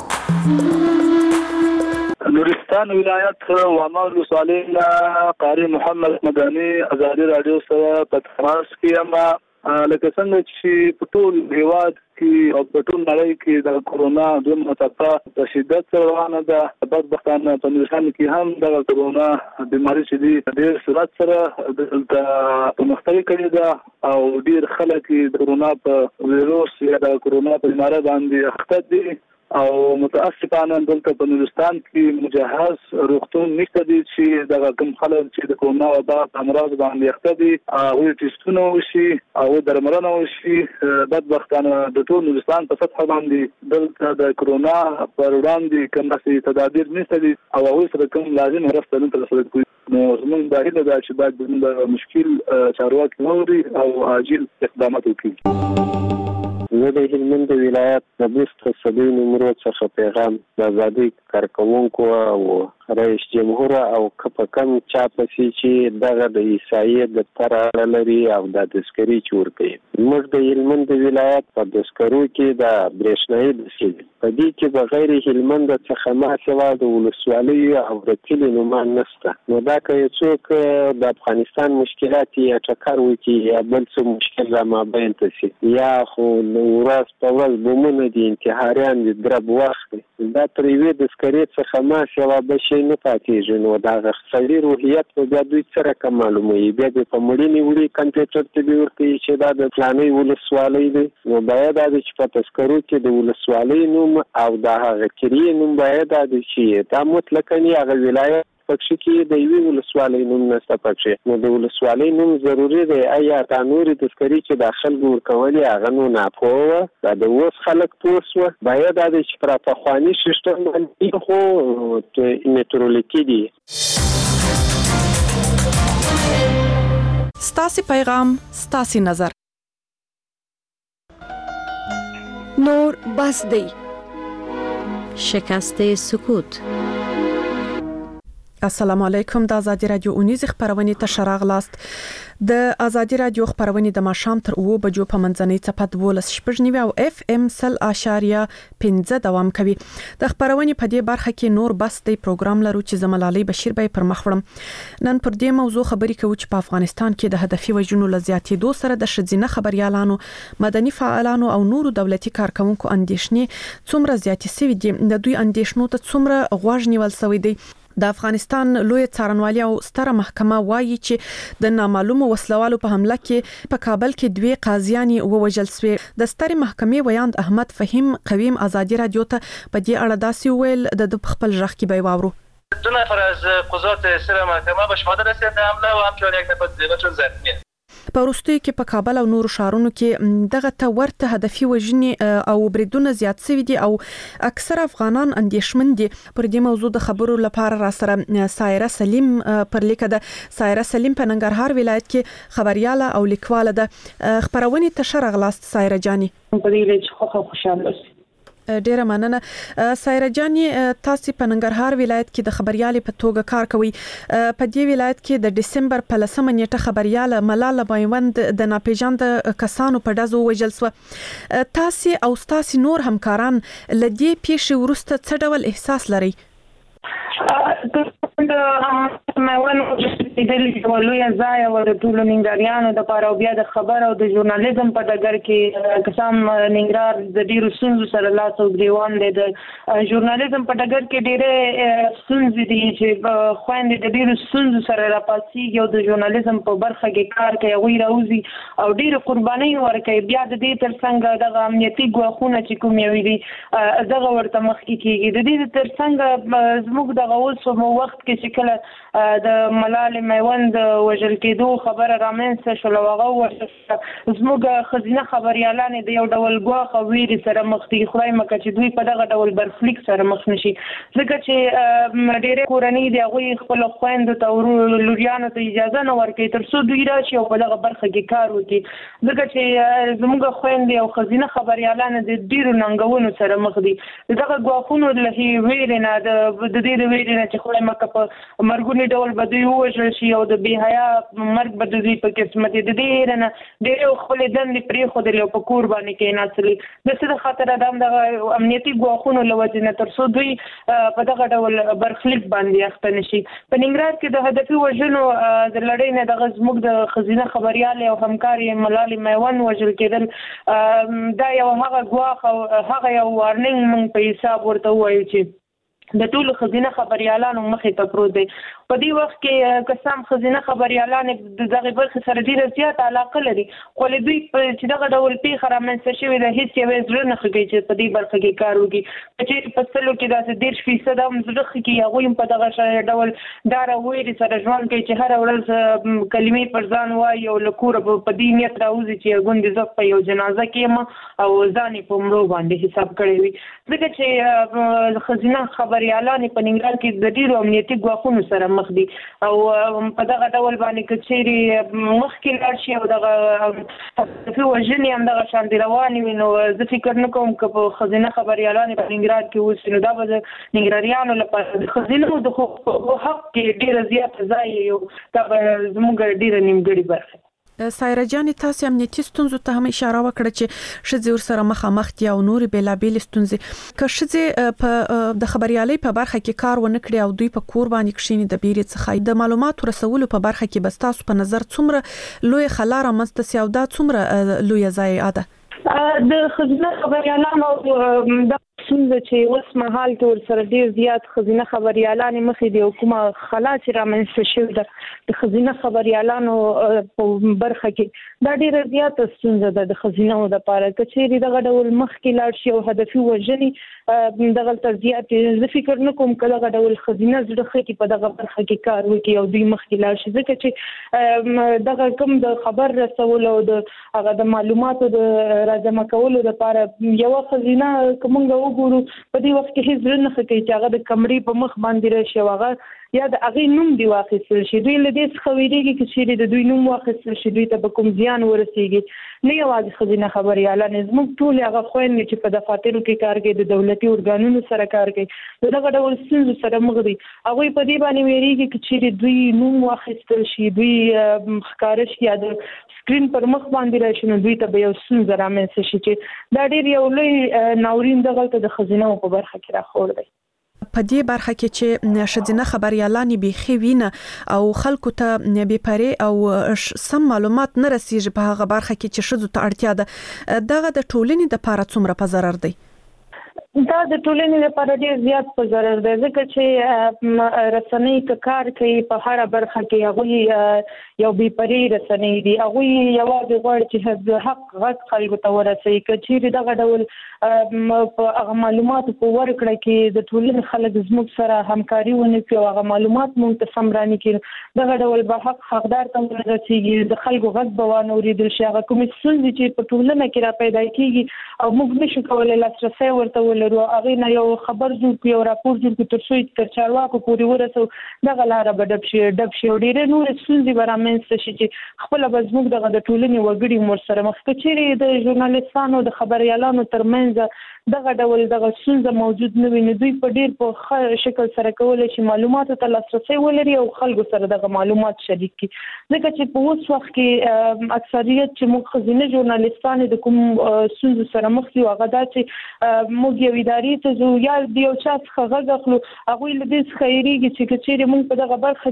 نورستان ولایت وامر ولسوالۍ قاری محمد مدني ازادي رادیو سره په تماس کې یم. لکه څنګه چې په ټول هیواد کې او په ټول نړۍ کې د کورونا دویمه څپه په شدت سره روانه ده. بدبختانه په نورستان کې هم د کورونا بیماري چې دی ډېر سرعت سره دلته پرمختګ کړی ده او ډېر خلک د کورونا په ویروس یا د کورونا په بیمارۍ باندې اخته دي او متاسفانه دلته په نورستان کې مجهز روغتون نشته دي چې د کوم خلک چې د کورونا وبا په امراض باندې اخته دي او ټیسټونه وشي او درملنه وشي. بدبختانه د ټول نورستان په سطح باندې دلته د کورونا پر وړاندې کوم څه تدابیر نشته دي او هغوی سره کوم لازم مرسته نه ترسره کوي. نو زموږ دا هیله ده چې باید د مشکل چارواکي واوري او عاجل اقدامات وکړي. زه د هلمند ولایت د بست صدۍ نمرو څخه پیغام د ازادۍ کارکوونکو او رئیس جمهور او کپ کم چا پسې چې دغه د عیسایي د تر لري او د دسکري چور کوي. موږ د هلمند ولایت په دسکرو کې د برېښنايي دسکري په دې کې بغیر هلمند څخه ما سوا د ولسوالۍ او د کلي نومان نشته. نو دا که څوک د افغانستان مشکلات یا ټکر وکړي یا بل څه مشکل را مابین ته شي یا خو ورځ په ورځ بمونه دي انتحاریان دي درب وخت دا تر یوې دسکري څخه ما سوا بشي نه پاتېږي. نو دا غښتلي روحیت په بیا دوی سره کم معلوموي. بیا د په مړینې وړي کمپیوټر ته به ورکوي چې دا د فلانۍ ولسوالۍ دی. نو باید دا چې په تذکرو کې د ولسوالۍ نوم او د هغه کریې نوم باید دا چې دا مطلقاً هغه ولایت پکې کې د یوې ولسوالۍ نوم نشته پکې. نو د ولسوالۍ نوم ضروري دی. ایا دا نورې تذکرې چې د خلکو ورکولې هغه نو ناپوه دا د اوس خلک پوه سوه. باید دا چې پر پخواني سیسټم باندې خو میټرولیکي دي. ستاسو پیغام ستاسو نظر. نور بس دی. شکست سکوت. السلام علیکم. د ازادي رادیو اونیز خبرونه ته شراغلاست. د ازادي رادیو خبرونه د ماشام تر اوه بجو په منځنۍ چپه دولس شپږ او اف ام سل اشاریه پنځه دوام کوي. د خبرونه په دې برخه کې نور بس د پروګرام لرو چې زملالي بشیر به پر مخ وړم. نن پر دې موضوع خبرې کوو چې په افغانستان کې د هدفي وژنو لزیاتې دوه سره د شذینه خبريالانو، مدني فعالانو او نورو دولتي کارکونکو اندیشنې څومره زیاتې سوي دي. د دوی اندیشنو ته څومره غوږ نیول سوی دی. د افغانستان لوی څارنوالي او ستره محکمه وایي چې د نامعلومو وسلوالو په حمله کې په کابل کې دوی قاضیان ووژل شوي. د ستره محکمې ویاند احمد فهیم قویم ازادي رادیو ته په دې اړه داسې ویل. د خپل ژغ کې به واورو. دو نفر از قضات ستره محکمه به شهادت رسیدند حمله و همچنین یک نفر دیگر زخمی. په وروستیو کې په کابل او نورو ښارونو کې دغه ته ورته هدفي وژنې او بریدونه زیات شوي دي او اکثر افغانان اندېښمن دي. پر دې موضوع د خبرو لپاره را سره سایره سلیم پر لیکه ده. سایره سلیم په ننګرهار ولایت کې خبرياله او لیکواله ده. خبرونه ته شرغلاست سایره جاني. په دې لږ خو خوشاله اوسئ. ډیره مننه. سایره جاني، تاسو په ننګرهار ولایت کې د خبريالي په توګه کار کوي. په دې ولایت کې د دسمبر په لسمه نیټه خبرياله ملاله بایوند د ناپېژاند کسانو په ډزو وژل شو. تاسو او تاسو نور همکاران لدې پیښې ورسته څه ډول احساس لري؟ مېوانو چې د لوی ځای او د ټولو ننګریانو د پاره بیا د خبر او د ژورنالیزم په ډګر کې قسم ننګرهار د ډیرو ستونزو سره لاس او ګریوان دی. د ژورنالیزم په ډګر کې ډیره ستونزې دي چې خويندې د ډیرو ستونزو سره راپاسيږي او د ژورنالیزم په برخه کې کار کوي، غوي راوځي او ډیره قرباني ورکوي. بیا د دې ترڅنګ د امنیتي ګواښونه چې کوم یو دي دغه ورته مخ کې کیږي. د دې ترڅنګ زموږ د اوس په وخت کې چې کله د ملالې میوند وژل کېدو خبره رامنځته شوه، هغه زموږ ښځینه خبریالان د یو ډول ګواښ او ویرې سره مخ دي. خدای مکړه چې دوی په دغه ډول برخلیک سره مخ نشي، ځکه چې ډېرې کورنۍ د هغوی خپلو خویندو ته لوریانو ته اجازه نه ورکوي تر څو دوی راشي او په دغه برخه کې کار وکړي، ځکه چې زموږ خویندې او ښځینه خبریالان د ډېرو ننګونو سره مخ دي. د دغه ګواښونو له ویرې نه د دې د ویرې نه چې خدای مکړه په مرګوني ډول به دوی ووژل شي او د بې حیا مرګ به د دوی په قسمت د دې نه ډېرې خپلې دندې پرېښودلې او په کور باندې کېناستلې. د څه د خاطره د همدغه امنیتي ګواښونو له وجې نه تر څو دوی په دغه ډول برخلیک باندې اخته نه شي. په ننګرهار کې د هدفي وژنو د لړۍ نه دغه زموږ د ښځینه خبریالې او همکارې ملالې میوند وژل کېدل دا یو هغه ګواښ او هغه یو وارنینګ موږ په حساب ورته ووایو چې د ټولو ښځینه خبریالانو مخې ته پروت دی. په دې وخت کې قسم ښځینه خبریالان د دغه برخې سره ډېره زیاته علاقه لري، خو له دوی چې دغه ډول پیښه رامنځته شوې ده هېڅ یوې زړه نه ښه کوي چې په دې برخه کې کار وکړي. که چېرې په سلو کې داسې دېرش فیصده هم زړه ښه کړي، هغوی هم په دغه ډول ډار او ویرې سره ژوند کوي چې هره ورځ کلمې پر ځان وایي او له کوره په دې نیت راوځي چې ګوندې زه په یو جنازه کې یم او ځان یې په مړو باندې حساب کړی وي. ځکه چې ښځینه خبریالان په ننګرهار کې د ډېرو امنیتي ګواښونو سره مخ دي او په دغه ډول باندې که چیرې مخکې لاړ شي او دغه هدفي وژنې هم دغه شانې روانې وي، نو زه فکر نه کوم که په ښځینه خبریالانې په ننګرهار کې اوسي نو دا به د ننګرهاریانو لپاره د ښځینو د حق کې ډېره زیاته ځای یو دا به زموږ ډېره نیمګړې برخه. سایره جاني، تاسو امنیتي ستونزو ته هم اشاره وکړه چې ښځې ورسره مخامخ دي او نورې بېلابېلې ستونزې. که ښځې په د خبریالۍ په برخه کې کار ونه کړي او دوی په کور باندې کښېني د بیرې څخه، د معلوماتو رسولو په برخه کې به ستاسو په نظر څومره لویه خلا رامنځته سي او دا څومره لویه ضایعه ده؟ د ښځینه خبریالانو د څنګه چې اوس مهال کې ورسره ډېر زیات ښځینه خبریالانې مخې دي او کومه خلا چې رامنځته شوې ده د ښځینه خبریالانو په برخه کې دا ډېره زیاته ستونزه ده د ښځینو دپاره. که چېرې دغه ډول مخکې لاړ شي او هدفي وژنې دغلته زیاتې، زه فکر نه کوم که دغه ډول ښځینه زړه ښه کړي په دغه برخه کې کار وکړي او دوی مخکې لاړ شي، ځکه چې دغه کوم د خبر رسولو او د هغه د معلوماتو د راجمع کولو دپاره یوه ښځینه که موږ وګورو په دې وخت کې هېڅ زړه نه ښه کوي چې هغه د کمرې په مخ باندې راشي او هغه یا د هغې نوم دی واخیستل شي. دوی له دې څخه ویرېږي چې چیرې د دوی نوم واخیستل شي دوی ته به کوم زیان ورسېږي. نه یوازې ښځینه خبریالانې، زموږ ټولې هغه خویندې چې په دفاترو کې کار کوي، د دولتي ارګانونو سره کار کوي، د دغه ډول ستونزو سره مخ دي. هغوی په دې باندې ویرېږي چې چیرې دوی نوم واخیستل شي، دوی ښکاره شي یا د سکرین پر مخ باندې راشي، نو دوی ته به یو ستونزه رامنځته شي چې دا ډېر یو لوی ناورین دغلته د ښځینهو په برخه کې راخور دی. په دې برخه کې چې ښځینه خبريالانې بيخي وینه او خلکو ته بې پرې او سم معلومات نه رسیږي په هغه برخه کې چې ښځو ته اړتیا ده، دغه د ټولنې د پاره څومره په ضرر دی؟ دا د ټولنې لپاره ډېر زیات په ضرر دی، ځکه چې رسنۍ که کار کوي په هره برخه کې هغوی یو بې پرې رسنۍ دي، هغوی یوازې غواړي چې د حق غږ خلکو ته ورسوي. که چیرې دغه ډول په هغه معلوماتو په ورکړه کې د ټولنې خلک زموږ سره همکاري ونه کړي او هغه معلومات موږ ته سم رانه کړي، دغه ډول به حق حقدار ته ورسېږي، د خلکو غږ به وانه اورېدل شي. هغه کومې ستونزې چې په ټولنه کې را پیدا کېږي او موږ نشو کولی لاسرسی ورته ولرو، هغې نه یو خبر جوړ کړو، یو راپور جوړ کړو، تر څو چې تر چارواکو پورې ورسو، دغه لاره به ډب شي ډب شي او ډېرې نورې ستونزې به رامنځته شي چې خپله به زموږ دغه د ټولنې وګړي ورسره مخ. که چیرې د ژورنالستانو د خبریالانو ترمنځ دغه ډول دغه ستونزه موجود نه وي، نو دوی په ډېر په ښه شکل سره کولی شي معلوماتو ته لاسرسی ولري او خلکو سره دغه معلومات شریک کړي. ځکه چې په اوس وخت کې اکثریت چې موږ ښځینه ژورنالستانې د کوم ستونزو سره مخ یو، هغه دا چې موږ یو ادارې ته ځو یا د یو چا څخه غږ اخلو، هغوی له دې څخه یېرېږي چې که چیرې موږ په دغه برخه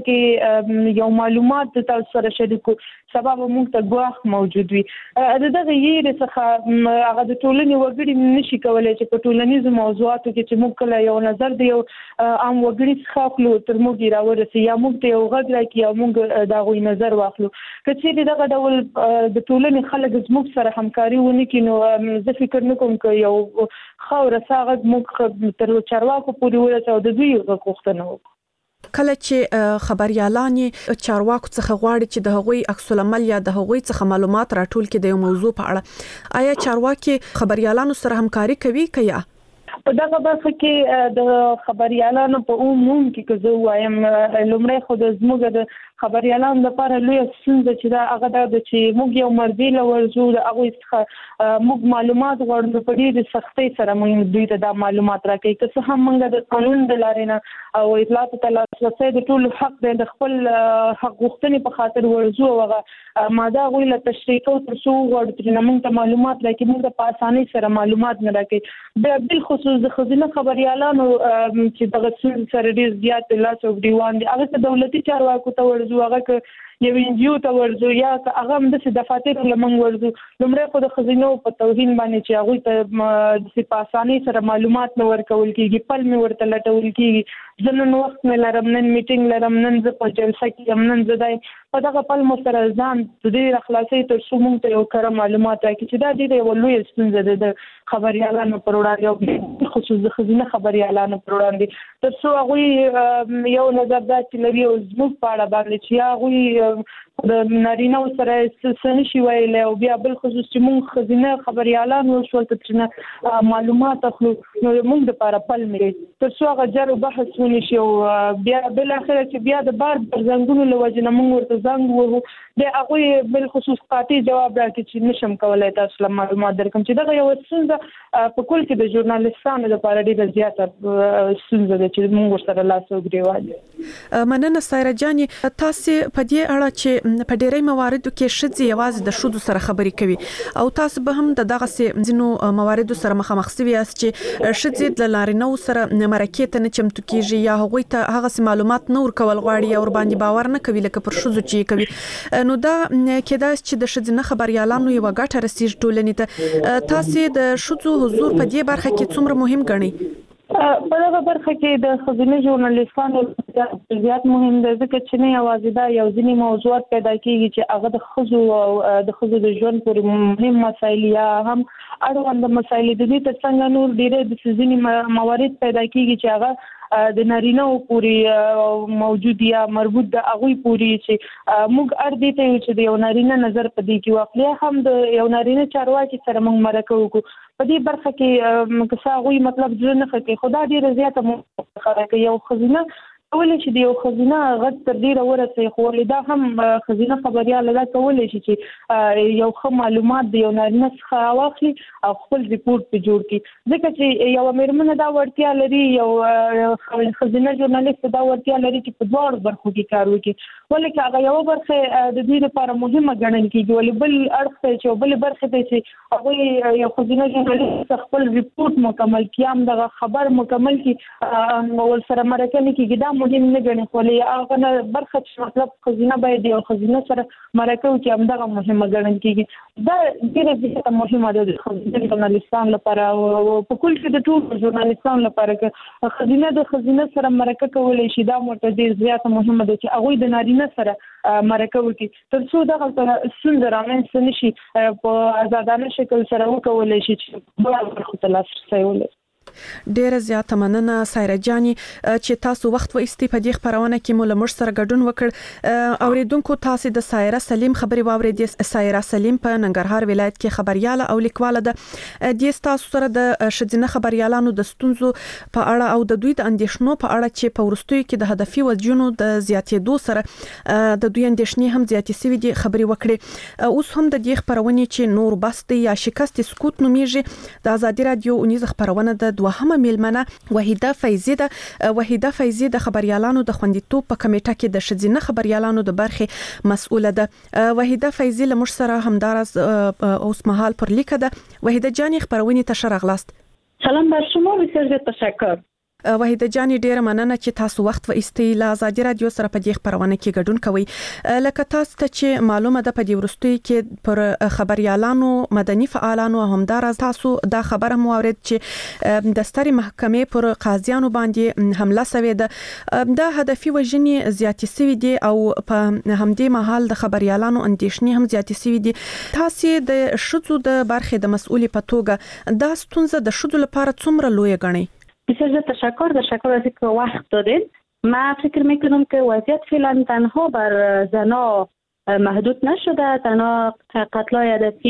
کې یو معلومات د تاسو سره شریک کړو، سبا به موږ ته ګواښ موجود وي. د دغه یېرې څخه هغه د ټولنې وګړي نشي کولی چې په ټولنیزو موضوعاتو کې چې موږ کله یو نظر د یو عام وګړي څخه اخلو تر موږ یې راورسي یا موږ ته یو غږ راکړي او موږ د هغوی نظر واخلو. که چیرې دغه ډول د ټولنې خلک زموږ سره همکاري ونه کړي، نو زه فکر نه کوم که یو ښه او رسا غږ موږ تر چارواکو پورې ورسوو او د دوی غږ غوښتنه وکړو. کله چې خبريالانې چارواکو څخه غواړي چې د هغوی عکس العمل یا د هغوی څخه معلومات راټول کړي د یو موضوع په اړه، آیا چارواکي خبريالانو سره همکاري کوي که یا؟ په دغه برخه کې د خبريالانو په عموم کې که زه وایم، لومړی خو د زموږ د خبريالانو لپاره لویه ستونزه چې دا هغه دا ده چې موږ یو مرضي له ورځو د هغوی څخه موږ معلومات غواړو، نو په ډېرې سختۍ سره موږ دوی ته دا معلومات راکوي. که څه هم موږ د قانون د لارې نه او اطلاعاتو ته لاسرسی د ټولو حق دی، د خپل حق غوښتنې په خاطر ورځو او هغه ماده هغوی له تشریح کوو تر څو وغواړو چې نه موږ ته معلومات راکړي، موږ ته په اسانۍ سره معلومات نه راکوي. بیا بالخصوص د ښځینه خبریالانو چې دغه ستونزې سره ډېر زیات لاس او ګریوان دي، هغه ته دولتي چارواکو ته ورځو، هغه که یو انجیو ته ورځو یا که هغه هم داسې دفاترو له موږ ورځو، لومړی خو د ښځینو په توهین باندې چې هغوی ته داسې په اسانۍ سره معلومات نه ورکول کېږي، پل مې ورته لټول کېږي، زه نن وخت مې لرم، نن میټینګ لرم، نن زه په جلسه کې یم، نن زه دی په دغه پل مو سره ځان ډېره خلاصوي تر څو موږ ته یو کره معلومات راکړي، چې دا ډېره یوه لویه ستونزه ده د خبریالانو پر وړاندې او خصوص د ښځینه خبریالانو پر وړاندې، تر څو هغوی یو نظر داسې لري او زموږ په اړه باندې چې یا هغوی د نارینهو سره څه نشي ویلی او بیا بالخصوص چې موږ ښځینه خبریالان وشول ته ترېنه معلومات اخلو، نو موږ دپاره پل مې تر څو هغه جر و بحث ونشي او بیا بالاخره چې بیا د بار پر زنګونو له وجې نه موږ ورته زنګ ووهو، بیا هغوی بالخصوص قاطع جواب راکړي چې نشم کولی تاسو له معلومات درکړم، چې دغه یوه ستونزه په کل کې د ژورنالستانو دپاره ډېره زیاته ستونزه ده چې موږ ورسره لاس او ګرېوان یو. مننه سایره جانې، تاسې په دې اړه چې په ډېری مواردو کې ښځې یوازې د ښځو سره خبرې کوي او تاسو به هم د دغسې ځینو مواردو سره مخامخ سوي یاست چې ښځې له نارینهو سره مرکې ته نه چمتو کېږي یا هغوی ته هغسې معلومات نه ورکول غواړي یا ورباندې باور نه کوي لکه پر ښځو چې یې کوي، نو دا کېدای شي چې د ښځینه خبریالانو یوه ګټه رسېږي ټولنې ته. تاسې د ښځو حضور په دې برخه کې څومره مهم ګڼئ؟ په دغه برخه کې د ښځینه ژورنالستانو زیات مهم دی، ځکه چې نه یوازې دا یو ځینې موضوعات پیدا کېږي چې هغه د ښځو او د ښځو د ژوند پورې مهم مسایل یا هم اړوند مسایل د دې تر څنګ نور ډېرې د ځینې موارد پیدا کېږي چې هغه د نارینهو پورې موجود یا مربوط د هغوی پورې چې موږ اړ دې ته یو چې د یو نارینه نظر په دې کې واخلي، هم د یو نارینه چارواکي سره موږ مرکه وکړو په دې برخه کې که څه هغوی مطلب زړه نه ښه کوي، خو دا ډېره زیاته موخه ده که یو ښځینه کولای شي د یو خزینه غږ تر ډیره ورسوي، خو دا هم خزینه خبريال دا کولای شي چې یو ښه معلومات د یو نارینه څخه واخلي او خپل ریپورت په جوړ کړي، ځکه چې یو میرمنه دا وړتیا لري، یو خزینه ژورنالیست دا وړتیا لري چې په دواړو برخو کې کار وکړي، ولکه هغه یو برخه د دې لپاره مهمه ګڼل کېږي، ولې بل اړخ چې بل برخه دی چې هغه یو خزینه ژورنالیست خپل ریپورت مکمل کړي، هم دغه خبر مکمل کړي، ول سره مرکه نه کېږي، دا مهم نه ګڼي، خو هغه برخه چې مطلب خزینه باید یو خزینه سره مرکه وکړي، هم دغه مهمه ګڼل کېږي. دا ډېره زیاته مهمه ده د خزینه ژورنالیستانو لپاره او په کل کې د ټولو ژورنالیستانو لپاره که خزینه د خزینه سره مرکه کولی شي، دا موږ ته ډېر زیاته مهمه ده چې هغوی د نارینه سره مرکه وکړي، تر څو دغه ستونزه رامنځته نه شي، په ازادانه شکل سره وکولی شي چې دواړو برخو ته لاسرسی ولري. ډیره زیاته مننه سایره جاني چې تاسو وخت و استی په دې خبرونه کې مول مر سره ګډون وکړ. اوریدونکو تاسو د سایره سلیم خبري واورېدې. سایره سلیم په ننګرهار ولایت کې خبرياله او لیکواله ده. د تاسو سره د شذینه خبريالانو د ستونزو په اړه او د دوی د اندیشنو په اړه چې په ورستوي کې د هدفي وجونو د زیاتېدو سره د دوی اندیشنې هم زیاتې سوي دي خبري وکړي. اوس هم د دې خبرونه چې نور بست یا شکست سکوت نومیږي د ازادي رادیو اونیز خبرونه د دوهمه میلمنه وحیده فیضی ده. وحیده فیضی د خبريالانو د خوندیتوب په کمیټه کې د شذینه خبريالانو د برخې مسؤله ده. وحیده فیضی له موږ سره همدارز اوس مهال پر لیکه ده. وحیده جانی خبرونه ته شرغلاست. سلام بر شما، بسیار زیاد تشکر. وحیده جانی ډیره مننه چې تاسو وخت و ایستي له ازادي رادیو سره په دې خبرونه کې ګډون کوي. لکه تاسو ته چې معلومه ده په دې ورستوي کې پر خبريالانو مدني فعالانو همدارز تاسو دا خبره مو اورید چې د ستري محکمې پر قاضیانو باندې حمله شوې ده. دا هدفي وژنې زیاتې سوي دي او په همدې مهال د خبريالانو اندیشنې هم زیاتې سوي دي. تاسو د شذو د برخې د مسؤلې په توګه دا ستونزه د شذو لپاره څومره لوی غنئ؟ بسیار زیاد تشکر تشکر از اینکه وقت دادید. من فکر میکنم که وضعیت فعلا تنها بر زنا محدود نشده، تنها قتل‌های هدفی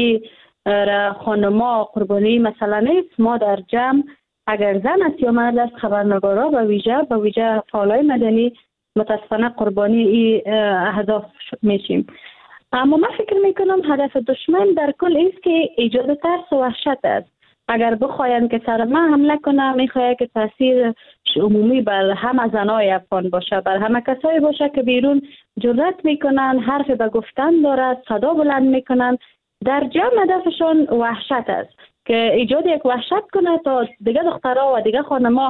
خانم‌ها قربانی مثلا نیست. ما در جمع اگر زن است یا مرد است خبرنگارا به ویژه به ویژه فعالای مدنی متاسفانه قربانی این اهداف میشیم. اما من فکر میکنم هدف دشمن در کل است که ایجاد ترس و وحشت است. اگر بخواین که سر ما حمله کنه، میخواهد که تاثیر عمومی بر همه زنای افغان باشه، بر همه کسایی باشه که بیرون جرأت میکنن، حرف به گفتن دارد، صدا بلند میکنن. در جمع هدفشون وحشت است که ایجاد یک وحشت کنه تا دیگه دخترها و دیگه خانم‌ها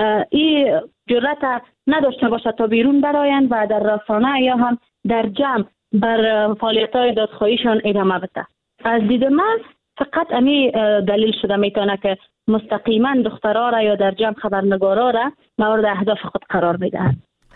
این جرأت نداشته باشه تا بیرون براین و در رسانه یا هم در جمع بر فعالیت‌های دادخواهیشان ادامه بده. از دید من فقط امی دلیل شده میتونه که مستقیما دخترها را یا در جمع خبرنگارا را مورد اهداف خود قرار بدهند.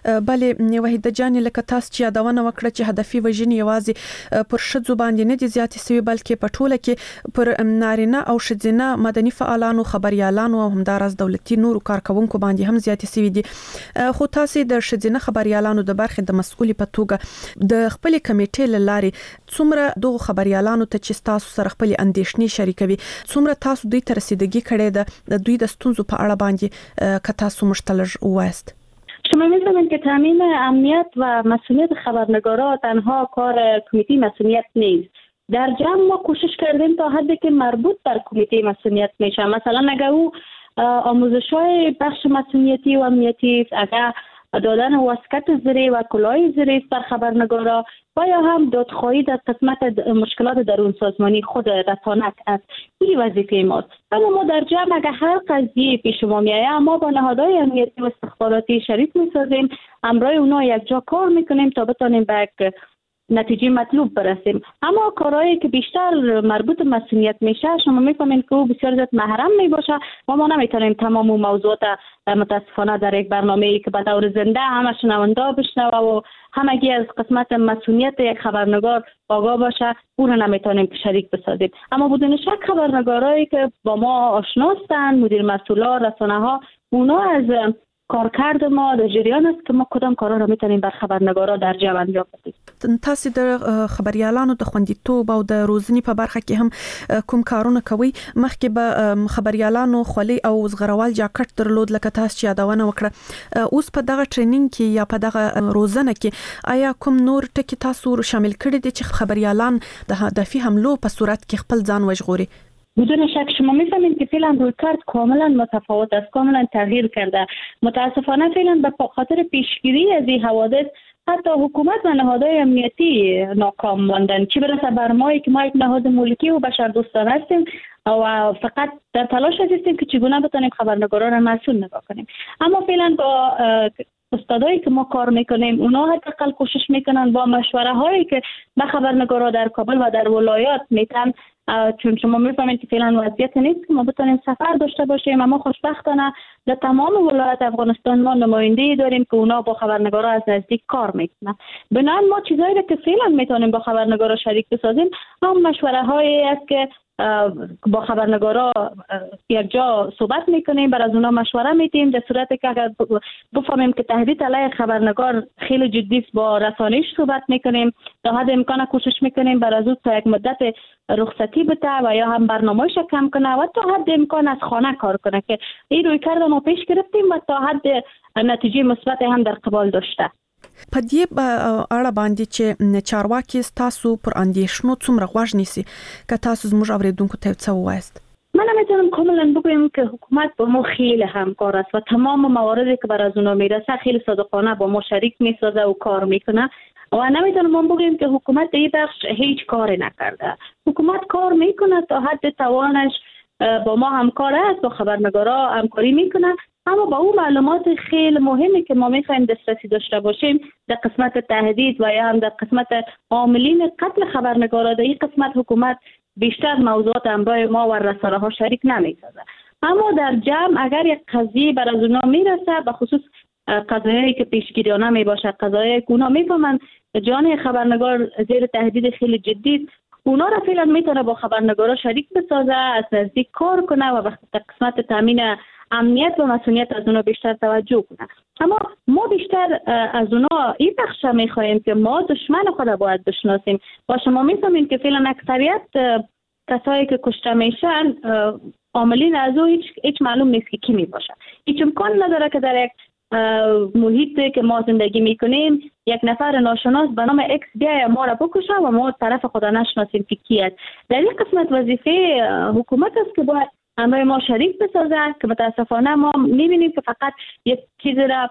بله وحیده جان لکه تاسو چې یادونه وکړه چې هدفي وژنې یوازې پر شذو باندې نه دي زیاتې سوي بلکې په ټوله کې پر نارینه او ښځینه مدني فعالانو خبريالانو او همدارس دولتي نورو کارکونکو باندې هم زیاتې سوي دي. خو تاسو د ښځینه خبريالانو د برخې د مسؤلې په توګه د خپل کمیټې لاري څومره دغه خبريالانو ته چې تاسو سره خپل اندیشنې شریکوي، څومره تاسو دوی ته رسیدګي کړې ده د دوی د ستونزو په اړه باندې که تاسو مشتلج وایست؟ شما می‌فهمید که تامین امنیت و مسئولیت خبرنگارا تنها کار کمیته مسئولیت نیست. در جمع ما کوشش کردیم تا حدی که مربوط بر کمیته مسئولیت میشه. مثلا اگر او آموزش‌های بخش مسئولیتی و امنیتی، اگر دادن واسکت زری و کلاه زری بر خبرنگارا و یا هم دادخواهی در قسمت مشکلات درون سازمانی خود رسانت است، این وظیفه ماست. اما ما در جمع اگر هر قضیه پیش ما میآید، ما با نهادهای امنیتی و استخباراتی شریک میسازیم، همراه اونا یک جا کار میکنیم تا بتانیم به یک نتیجه مطلوب برسیم. اما کارهایی که بیشتر مربوط به مسئولیت میشه، شما میفهمید که او بسیار زیاد محرم میباشه و ما نمیتونیم تمام موضوعات متاسفانه در یک برنامه‌ای که به طور زنده همه شنونده بشنوه و همگی از قسمت مسئولیت یک خبرنگار آگاه باشه، او رو نمیتونیم شریک بسازیم. اما بدون شک خبرنگارایی که با ما آشنا هستند، مدیر مسئولان، رسانه‌ها، اونا از کارکرد ما در جریان است که ما کدام کارا را میتونیم بر خبرنگارا در جمع انجام بدیم. تاسو د خبريالانو د خوندیتوب او د روزنی په برخه کې هم کوم کارونه کوي؟ مخکې به خبريالانو خولي او زغروال جاکټ درلود لکه تاسو چې یادونه وکړه. اوس په دغه ټریننګ کې یا په دغه روزنه کې آیا کوم نور ټکي تاسو شامل کړی دي چې خبريالان د هدفي حملو په صورت کې خپل ځان وژغوري؟ بدون شک شما میفهمید که فعلا رویکرد کاملا متفاوت است، کاملا تغییر کرده. متاسفانه فعلا به خاطر پیشگیری از این حوادث حتی حکومت و نهادهای امنیتی ناکام ماندن، چه برسه بر ما که ما یک نهاد ملکی و بشردوستانه هستیم و فقط در تلاش هستیم که چگونه بتونیم خبرنگاران را مسئول نگاه کنیم. اما فعلا با استادایی که ما کار میکنیم اونا حداقل کوشش میکنن با مشوره هایی که به خبرنگارا در کابل و در ولایات میتن، چون شما میفهمید که فعلا وضعیت نیست که ما بتونیم سفر داشته باشیم. اما خوشبختانه در تمام ولایت افغانستان ما نماینده‌ای داریم که اونا با خبرنگارا از نزدیک کار میکنن. بنابراین ما چیزایی که فعلا میتونیم با خبرنگارا شریک بسازیم هم مشوره هایی است که با خبرنگارا یک جا صحبت میکنیم، بر از اونا مشوره میدیم در صورتی که اگر بفهمیم که تهدید علیه خبرنگار خیلی جدی است با رسانش صحبت میکنیم، تا حد امکان کوشش میکنیم بر از او تا یک مدت رخصتی بده و یا هم برنامه‌اش کم کنه و تا حد امکان از خانه کار کنه که این رویکرد ما پیش گرفتیم و تا حد نتیجه مثبت هم در قبال داشته. په دې اړه باندې چې چارواکي تاسو پر اندیشنو څومره غوږ نیسي که تاسو زموږ اوریدونکو ته څه ووایاست؟ من میتونم کاملا بگویم که حکومت با ما خیلی همکار است و تمام مواردی که بر از اونا میرسه خیلی صادقانه با ما شریک میسازه و کار میکنه و نمیتونم ما بگویم که حکومت در این بخش هیچ کاری نکرده. حکومت کار میکنه تا حد توانش، با ما همکار است، با خبرنگارا همکاری میکنه، اما با اون معلومات خیلی مهمی که ما میخوایم دسترسی داشته باشیم در قسمت تهدید و یا هم در قسمت عاملین قتل خبرنگارا، در این قسمت حکومت بیشتر موضوعات همراه ما و رسانه ها شریک نمیسازه. اما در جمع اگر یک قضیه بر از اونا میرسه، به خصوص قضایایی که پیشگیریانه میباشه، قضایایی که اونا میفهمن جان خبرنگار زیر تهدید خیلی جدی، اونا را فعلا میتونه با خبرنگارا شریک بسازه، از نزدیک کار کنه و وقتی قسمت تامین امنیت و مسئولیت از اونا بیشتر توجه کنه. اما ما بیشتر از اونا این بخش میخواهیم که ما دشمن خود باید بشناسیم و شما میفهمید که فعلا اکثریت کسایی که کشته میشن عاملین از او هیچ, هیچ معلوم نیست که کی میباشه. هیچ امکان نداره که در یک محیطی که ما زندگی میکنیم یک نفر ناشناس به نام اکس بیای ما را بکشه و ما طرف خدا نشناسیم که کی است. در این قسمت وظیفه حکومت است که باید همراه ما شریک بسازه که متاسفانه ما میبینیم که فقط یک چیزی را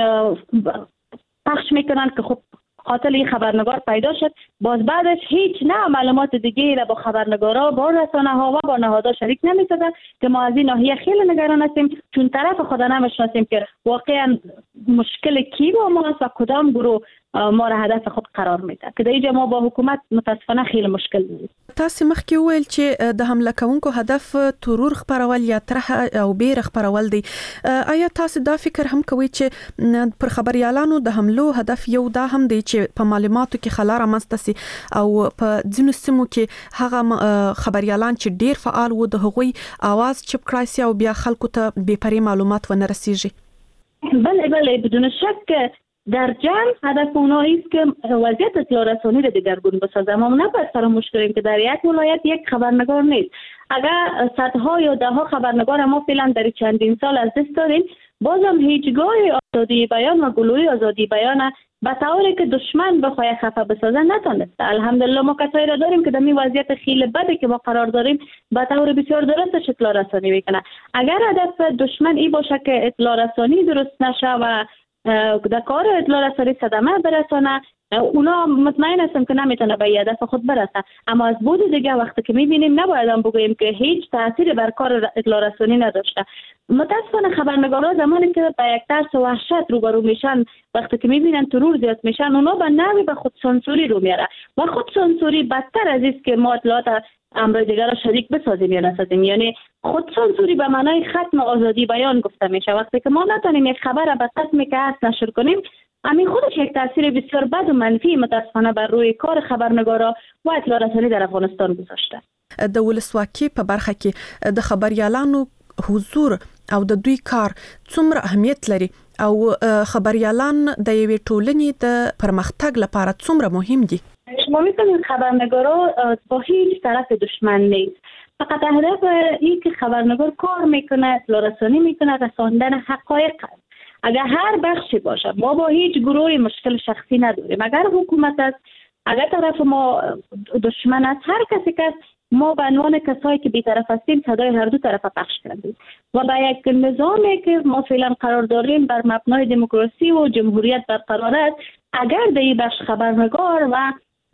پخش میکنن که خب قاتل این خبرنگار پیدا شد، باز بعدش هیچ نه معلومات دیگه را با خبرنگارا، با رسانه ها و با نهادها شریک نمیسازن که ما از این ناحیه خیلی نگران هستیم، چون طرف خدا نمیشناسیم که واقعا مشکل کی با ماست و کدام گروه ما را هدف خود قرار میده که در اینجا ما با حکومت متاسفانه خیلی مشکل داریم. تاسو مخکې وویل چې د حمله کوونکو هدف ترور خبرول یا طرح او بیر خبرول دی. آیا تاسو دا فکر هم کوئ چې پر خبريالانو د حملو هدف یو دا هم دی چې په معلوماتو کې خلا رامنځته سي او په ځینو سیمو کې هغه خبريالان چې ډیر فعال وو د هغوی आवाज چپ کړای سي او بیا خلکو ته بې پرې معلومات ونه رسیږي؟ بله بله بدون شک در جمع هدف اونا است که وضعیت اطلاع رسانی را دگرگون بسازه. ما نباید فراموش کنیم که در یک ولایت یک خبرنگار نیست. اگر صدها یا ده ها خبرنگار ما فعلا در چندین سال از دست داریم، بازم هیچگاه آزادی بیان و گلوی آزادی بیان به طوری که دشمن بخواه خفه بسازه نتونسته. الحمدلله ما کسایی را داریم که در این وضعیت خیلی بده که ما قرار داریم به طور بسیار درست اطلاع رسانی میکنه. اگر هدف دشمن این باشه که اطلاع رسانی درست نشه و در کار اطلاع رسانی صدمه برسانه، اونا مطمئن هستم که نمیتونه به هدف خود برسه. اما از بود دیگه وقتی که میبینیم نباید هم بگوییم که هیچ تأثیری بر کار اطلاع رسانی نداشته. متاسفانه خبرنگارا زمانی که به یک ترس و وحشت روبرو میشن، وقتی که میبینن ترور زیاد میشن، اونا به نوی به خود سانسوری رو میاره و خود سانسوری بدتر از است که ما اطلاعات امر دیگر را شریک بسازیم یا نسازیم. یعنی خود سانسوری به معنای ختم آزادی بیان گفته میشه. وقتی که ما نتونیم یک خبر را به قسمی که هست نشر کنیم، همین خودش یک تاثیر بسیار بد و منفی متاسفانه بر روی کار خبرنگارا و اطلاع رسانی در افغانستان گذاشته. د ولسواکي په برخه کې د خبريالانو حضور او د دوی کار څومره اهمیت لري او خبريالان د یوې ټولنې د پرمختګ لپاره څومره مهم دي؟ شما می‌تونید خبرنگارا با هیچ طرف دشمن نیست. فقط هدف این که خبرنگار کار میکنه، رسانی میکنه، رساندن حقایق. اگر هر بخشی باشه ما با هیچ گروهی مشکل شخصی نداریم. اگر حکومت است، اگر طرف ما دشمن است، هر کسی که ما به عنوان کسایی که بی‌طرف هستیم صدای هر دو طرف پخش کردیم و با یک نظامی که ما فعلا قرار داریم بر مبنای دموکراسی و جمهوریت برقرار است، اگر در این بخش خبرنگار و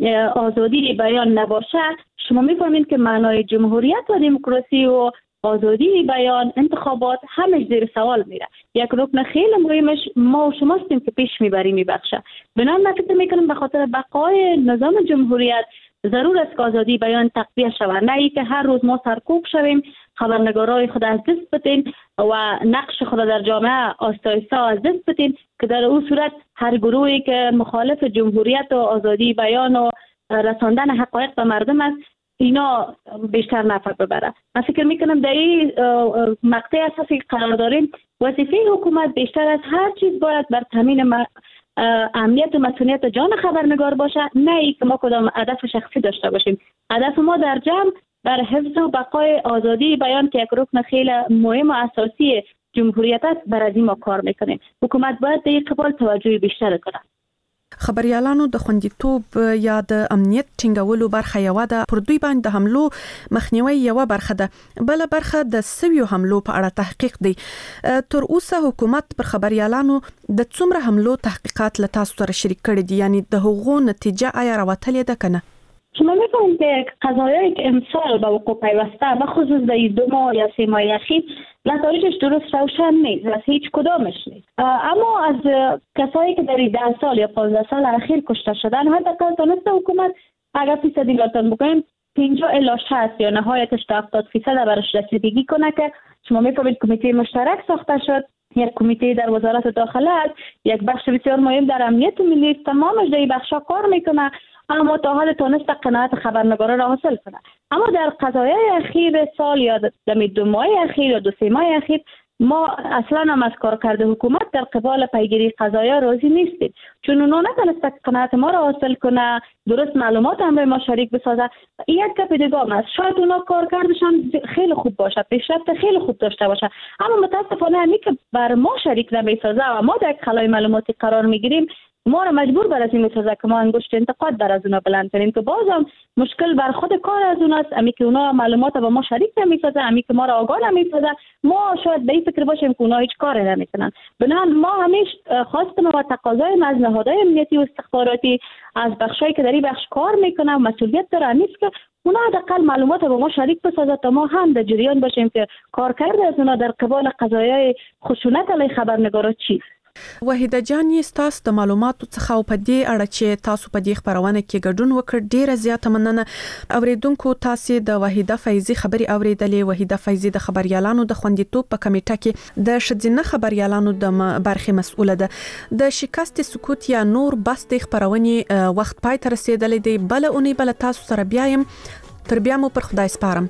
آزادی بیان نباشه، شما می‌فهمید که معنای جمهوریت و دموکراسی و آزادی بیان، انتخابات همش زیر سوال میره. یک رکن خیلی مهمش ما و شما هستیم که پیش میبریم میبخشه. بنابراین من فکر میکنم به خاطر بقای نظام جمهوریت ضرور است که آزادی بیان تقویت شود، نه ای که هر روز ما سرکوب شویم، خبرنگارای خود از دست بدین و نقش خود در جامعه آستا آستا از دست بدین که در اون صورت هر گروهی که مخالف جمهوریت و آزادی بیان و رساندن حقایق به مردم است اینا بیشتر نفع ببره. من فکر میکنم در این مقطع اساسی قرار داریم وظیفه حکومت بیشتر از هر چیز باید بر تامین امنیت و مسئولیت جان خبرنگار باشه، نه ای که ما کدام هدف شخصی داشته باشیم. هدف ما در جمع بر حفظ و بقای آزادی بیان که یک رکن خیلی مهم و اساسی جمهوریت است، بر از این ما کار میکنیم. حکومت باید در این قبال توجه بیشتر کنه. خبريالانو د خوندیتوب یا د امنیت ټینګولو برخه یو ده، پر دوی باندې د حملو مخنیوي یو برخه ده، بل برخه د سویو حملو په اړه تحقیق دی. تر اوسه حکومت پر خبريالانو د څومره حملو تحقیقات له تاسو سره شریک کړي دي، یعنی د هغو نتیجه آیا راوتلې ده کنه؟ شما می‌فهمید که قضایایی که امسال به وقوع پیوسته به خصوص در دو ماه یا سه ماه اخیر نتایجش درست روشن نیست، از هیچ کدامش نیست. اما از کسایی که در ده سال یا پانزده سال اخیر کشته شدن، حداقل تونست حکومت اگر فیصدی لاتون بکنیم پنجاه الی شصت یا نهایتش تا هفتاد فیصد برش رسیدگی کنه که شما می‌فهمید کمیته مشترک ساخته شد، یک کمیته در وزارت داخله است، یک بخش بسیار مهم در امنیت ملی است، تمامش در این بخشا کار میکنه، اما تا حال تونست قناعت خبرنگارا را حاصل کنه. اما در قضایای اخیر سال یا در دو ماه اخیر یا دو سه ماه اخیر ما اصلا هم از کارکرد حکومت در قبال پیگیری قضایا راضی نیستیم، چون اونا نتونست قناعت ما را حاصل کنه، درست معلومات هم به ما شریک بسازه. یک گپ دیگه است، شاید اونا کارکردشان خیلی خوب باشه، پیشرفت خیلی خوب داشته باشه، اما متاسفانه همی که بر ما شریک نمیسازه و ما در خلای معلوماتی قرار میگیریم، ما را مجبور بر از این میسازه که ما انگشت انتقاد بر از اونا بلند کنیم که بازم مشکل بر خود کار از اوناست. امی که اونا معلومات با ما شریک نمیسازه، امی که ما را آگاه نمیسازه، ما شاید به این فکر باشیم که اونا هیچ کاری نمیکنن. بنابراین ما همیشه خواستم و تقاضای از نهادهای امنیتی و استخباراتی از بخشایی که در این بخش کار میکنه و مسئولیت داره نیست که اونا حداقل معلومات با ما شریک بسازه تا ما هم در جریان باشیم که کارکرد از اونا در قبال قضایای خشونت علیه خبرنگارا چیست. وحیده جان، تاسو د معلوماتو څخه او په دې اړه چې تاسو په دې خبرونه کې ګډون وکړ ډیره زیاته مننه. اوریدونکو تاسو د وحیده فیضی خبري اوریدلې. وحیده فیضی د خبريالانو د خوندیتوب په کمیټه کې د شذینه خبريالانو د برخې مسؤله ده. د شکست سکوت یا نور بس د خبرونې وخت پای ته رسیدلې دی. بل اونې بل تاسو سره بیایم، تر بیا مو پر خدای سپارم.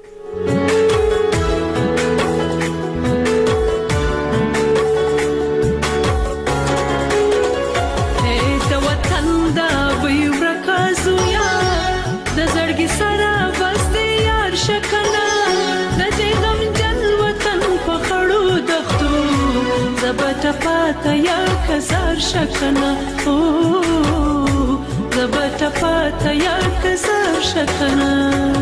پاتا یا کزار شکنا او زبتا پاتا یا کزار شکنا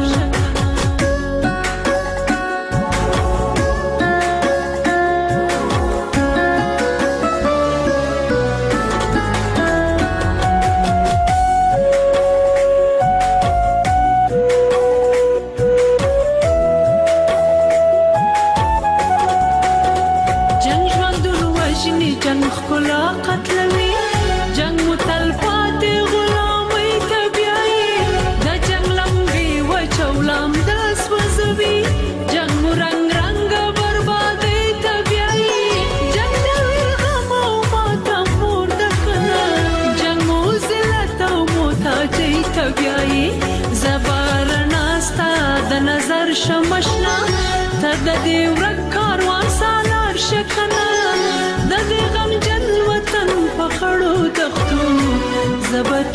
شمشنا تا د دې ورک کاروان سالار شکنا د دې غم جن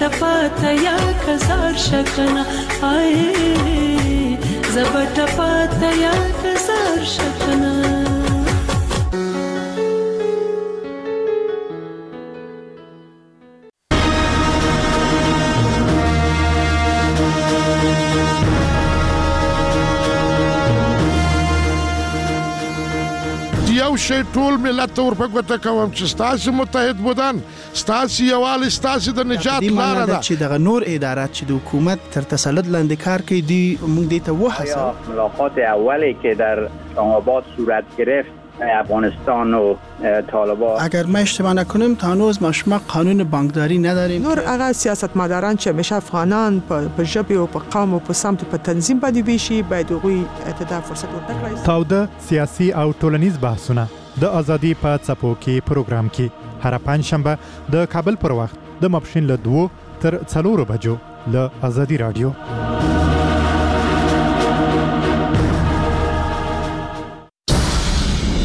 پاتا یا کزار شکنه آی زبټ پاتا یا کزار شکنه یو شی ټول ملت ته ورپګوته کوم چې ستاسو متحد بودن ستاسو یووالی ستاسو د نجات لاره ده چې دغه نور ادارات چې د حکومت تر تسلط لاندې کار کوي دی موږ دې ته وهڅوو. ملاقات اولی که در اسلام‌آباد صورت گرفت افغانستان و طالبان اگر ما اشتباه نکنیم تا هنوز ما شما قانون بانکداری نداریم. نور هغه سیاستمداران چې همیشه افغانان په ژبه او په قوم او په سمت په تنظیم باندې ویشي باید هغوی ته فرصت ورکړي. تاوده سیاسي او ټولنیز بحثونه د ازادي په څپو کې پروګرام کې هر پنځشنبه د کابل پر وخت د ماپښین له دوه تر څلورو بجو له ازادي رادیو.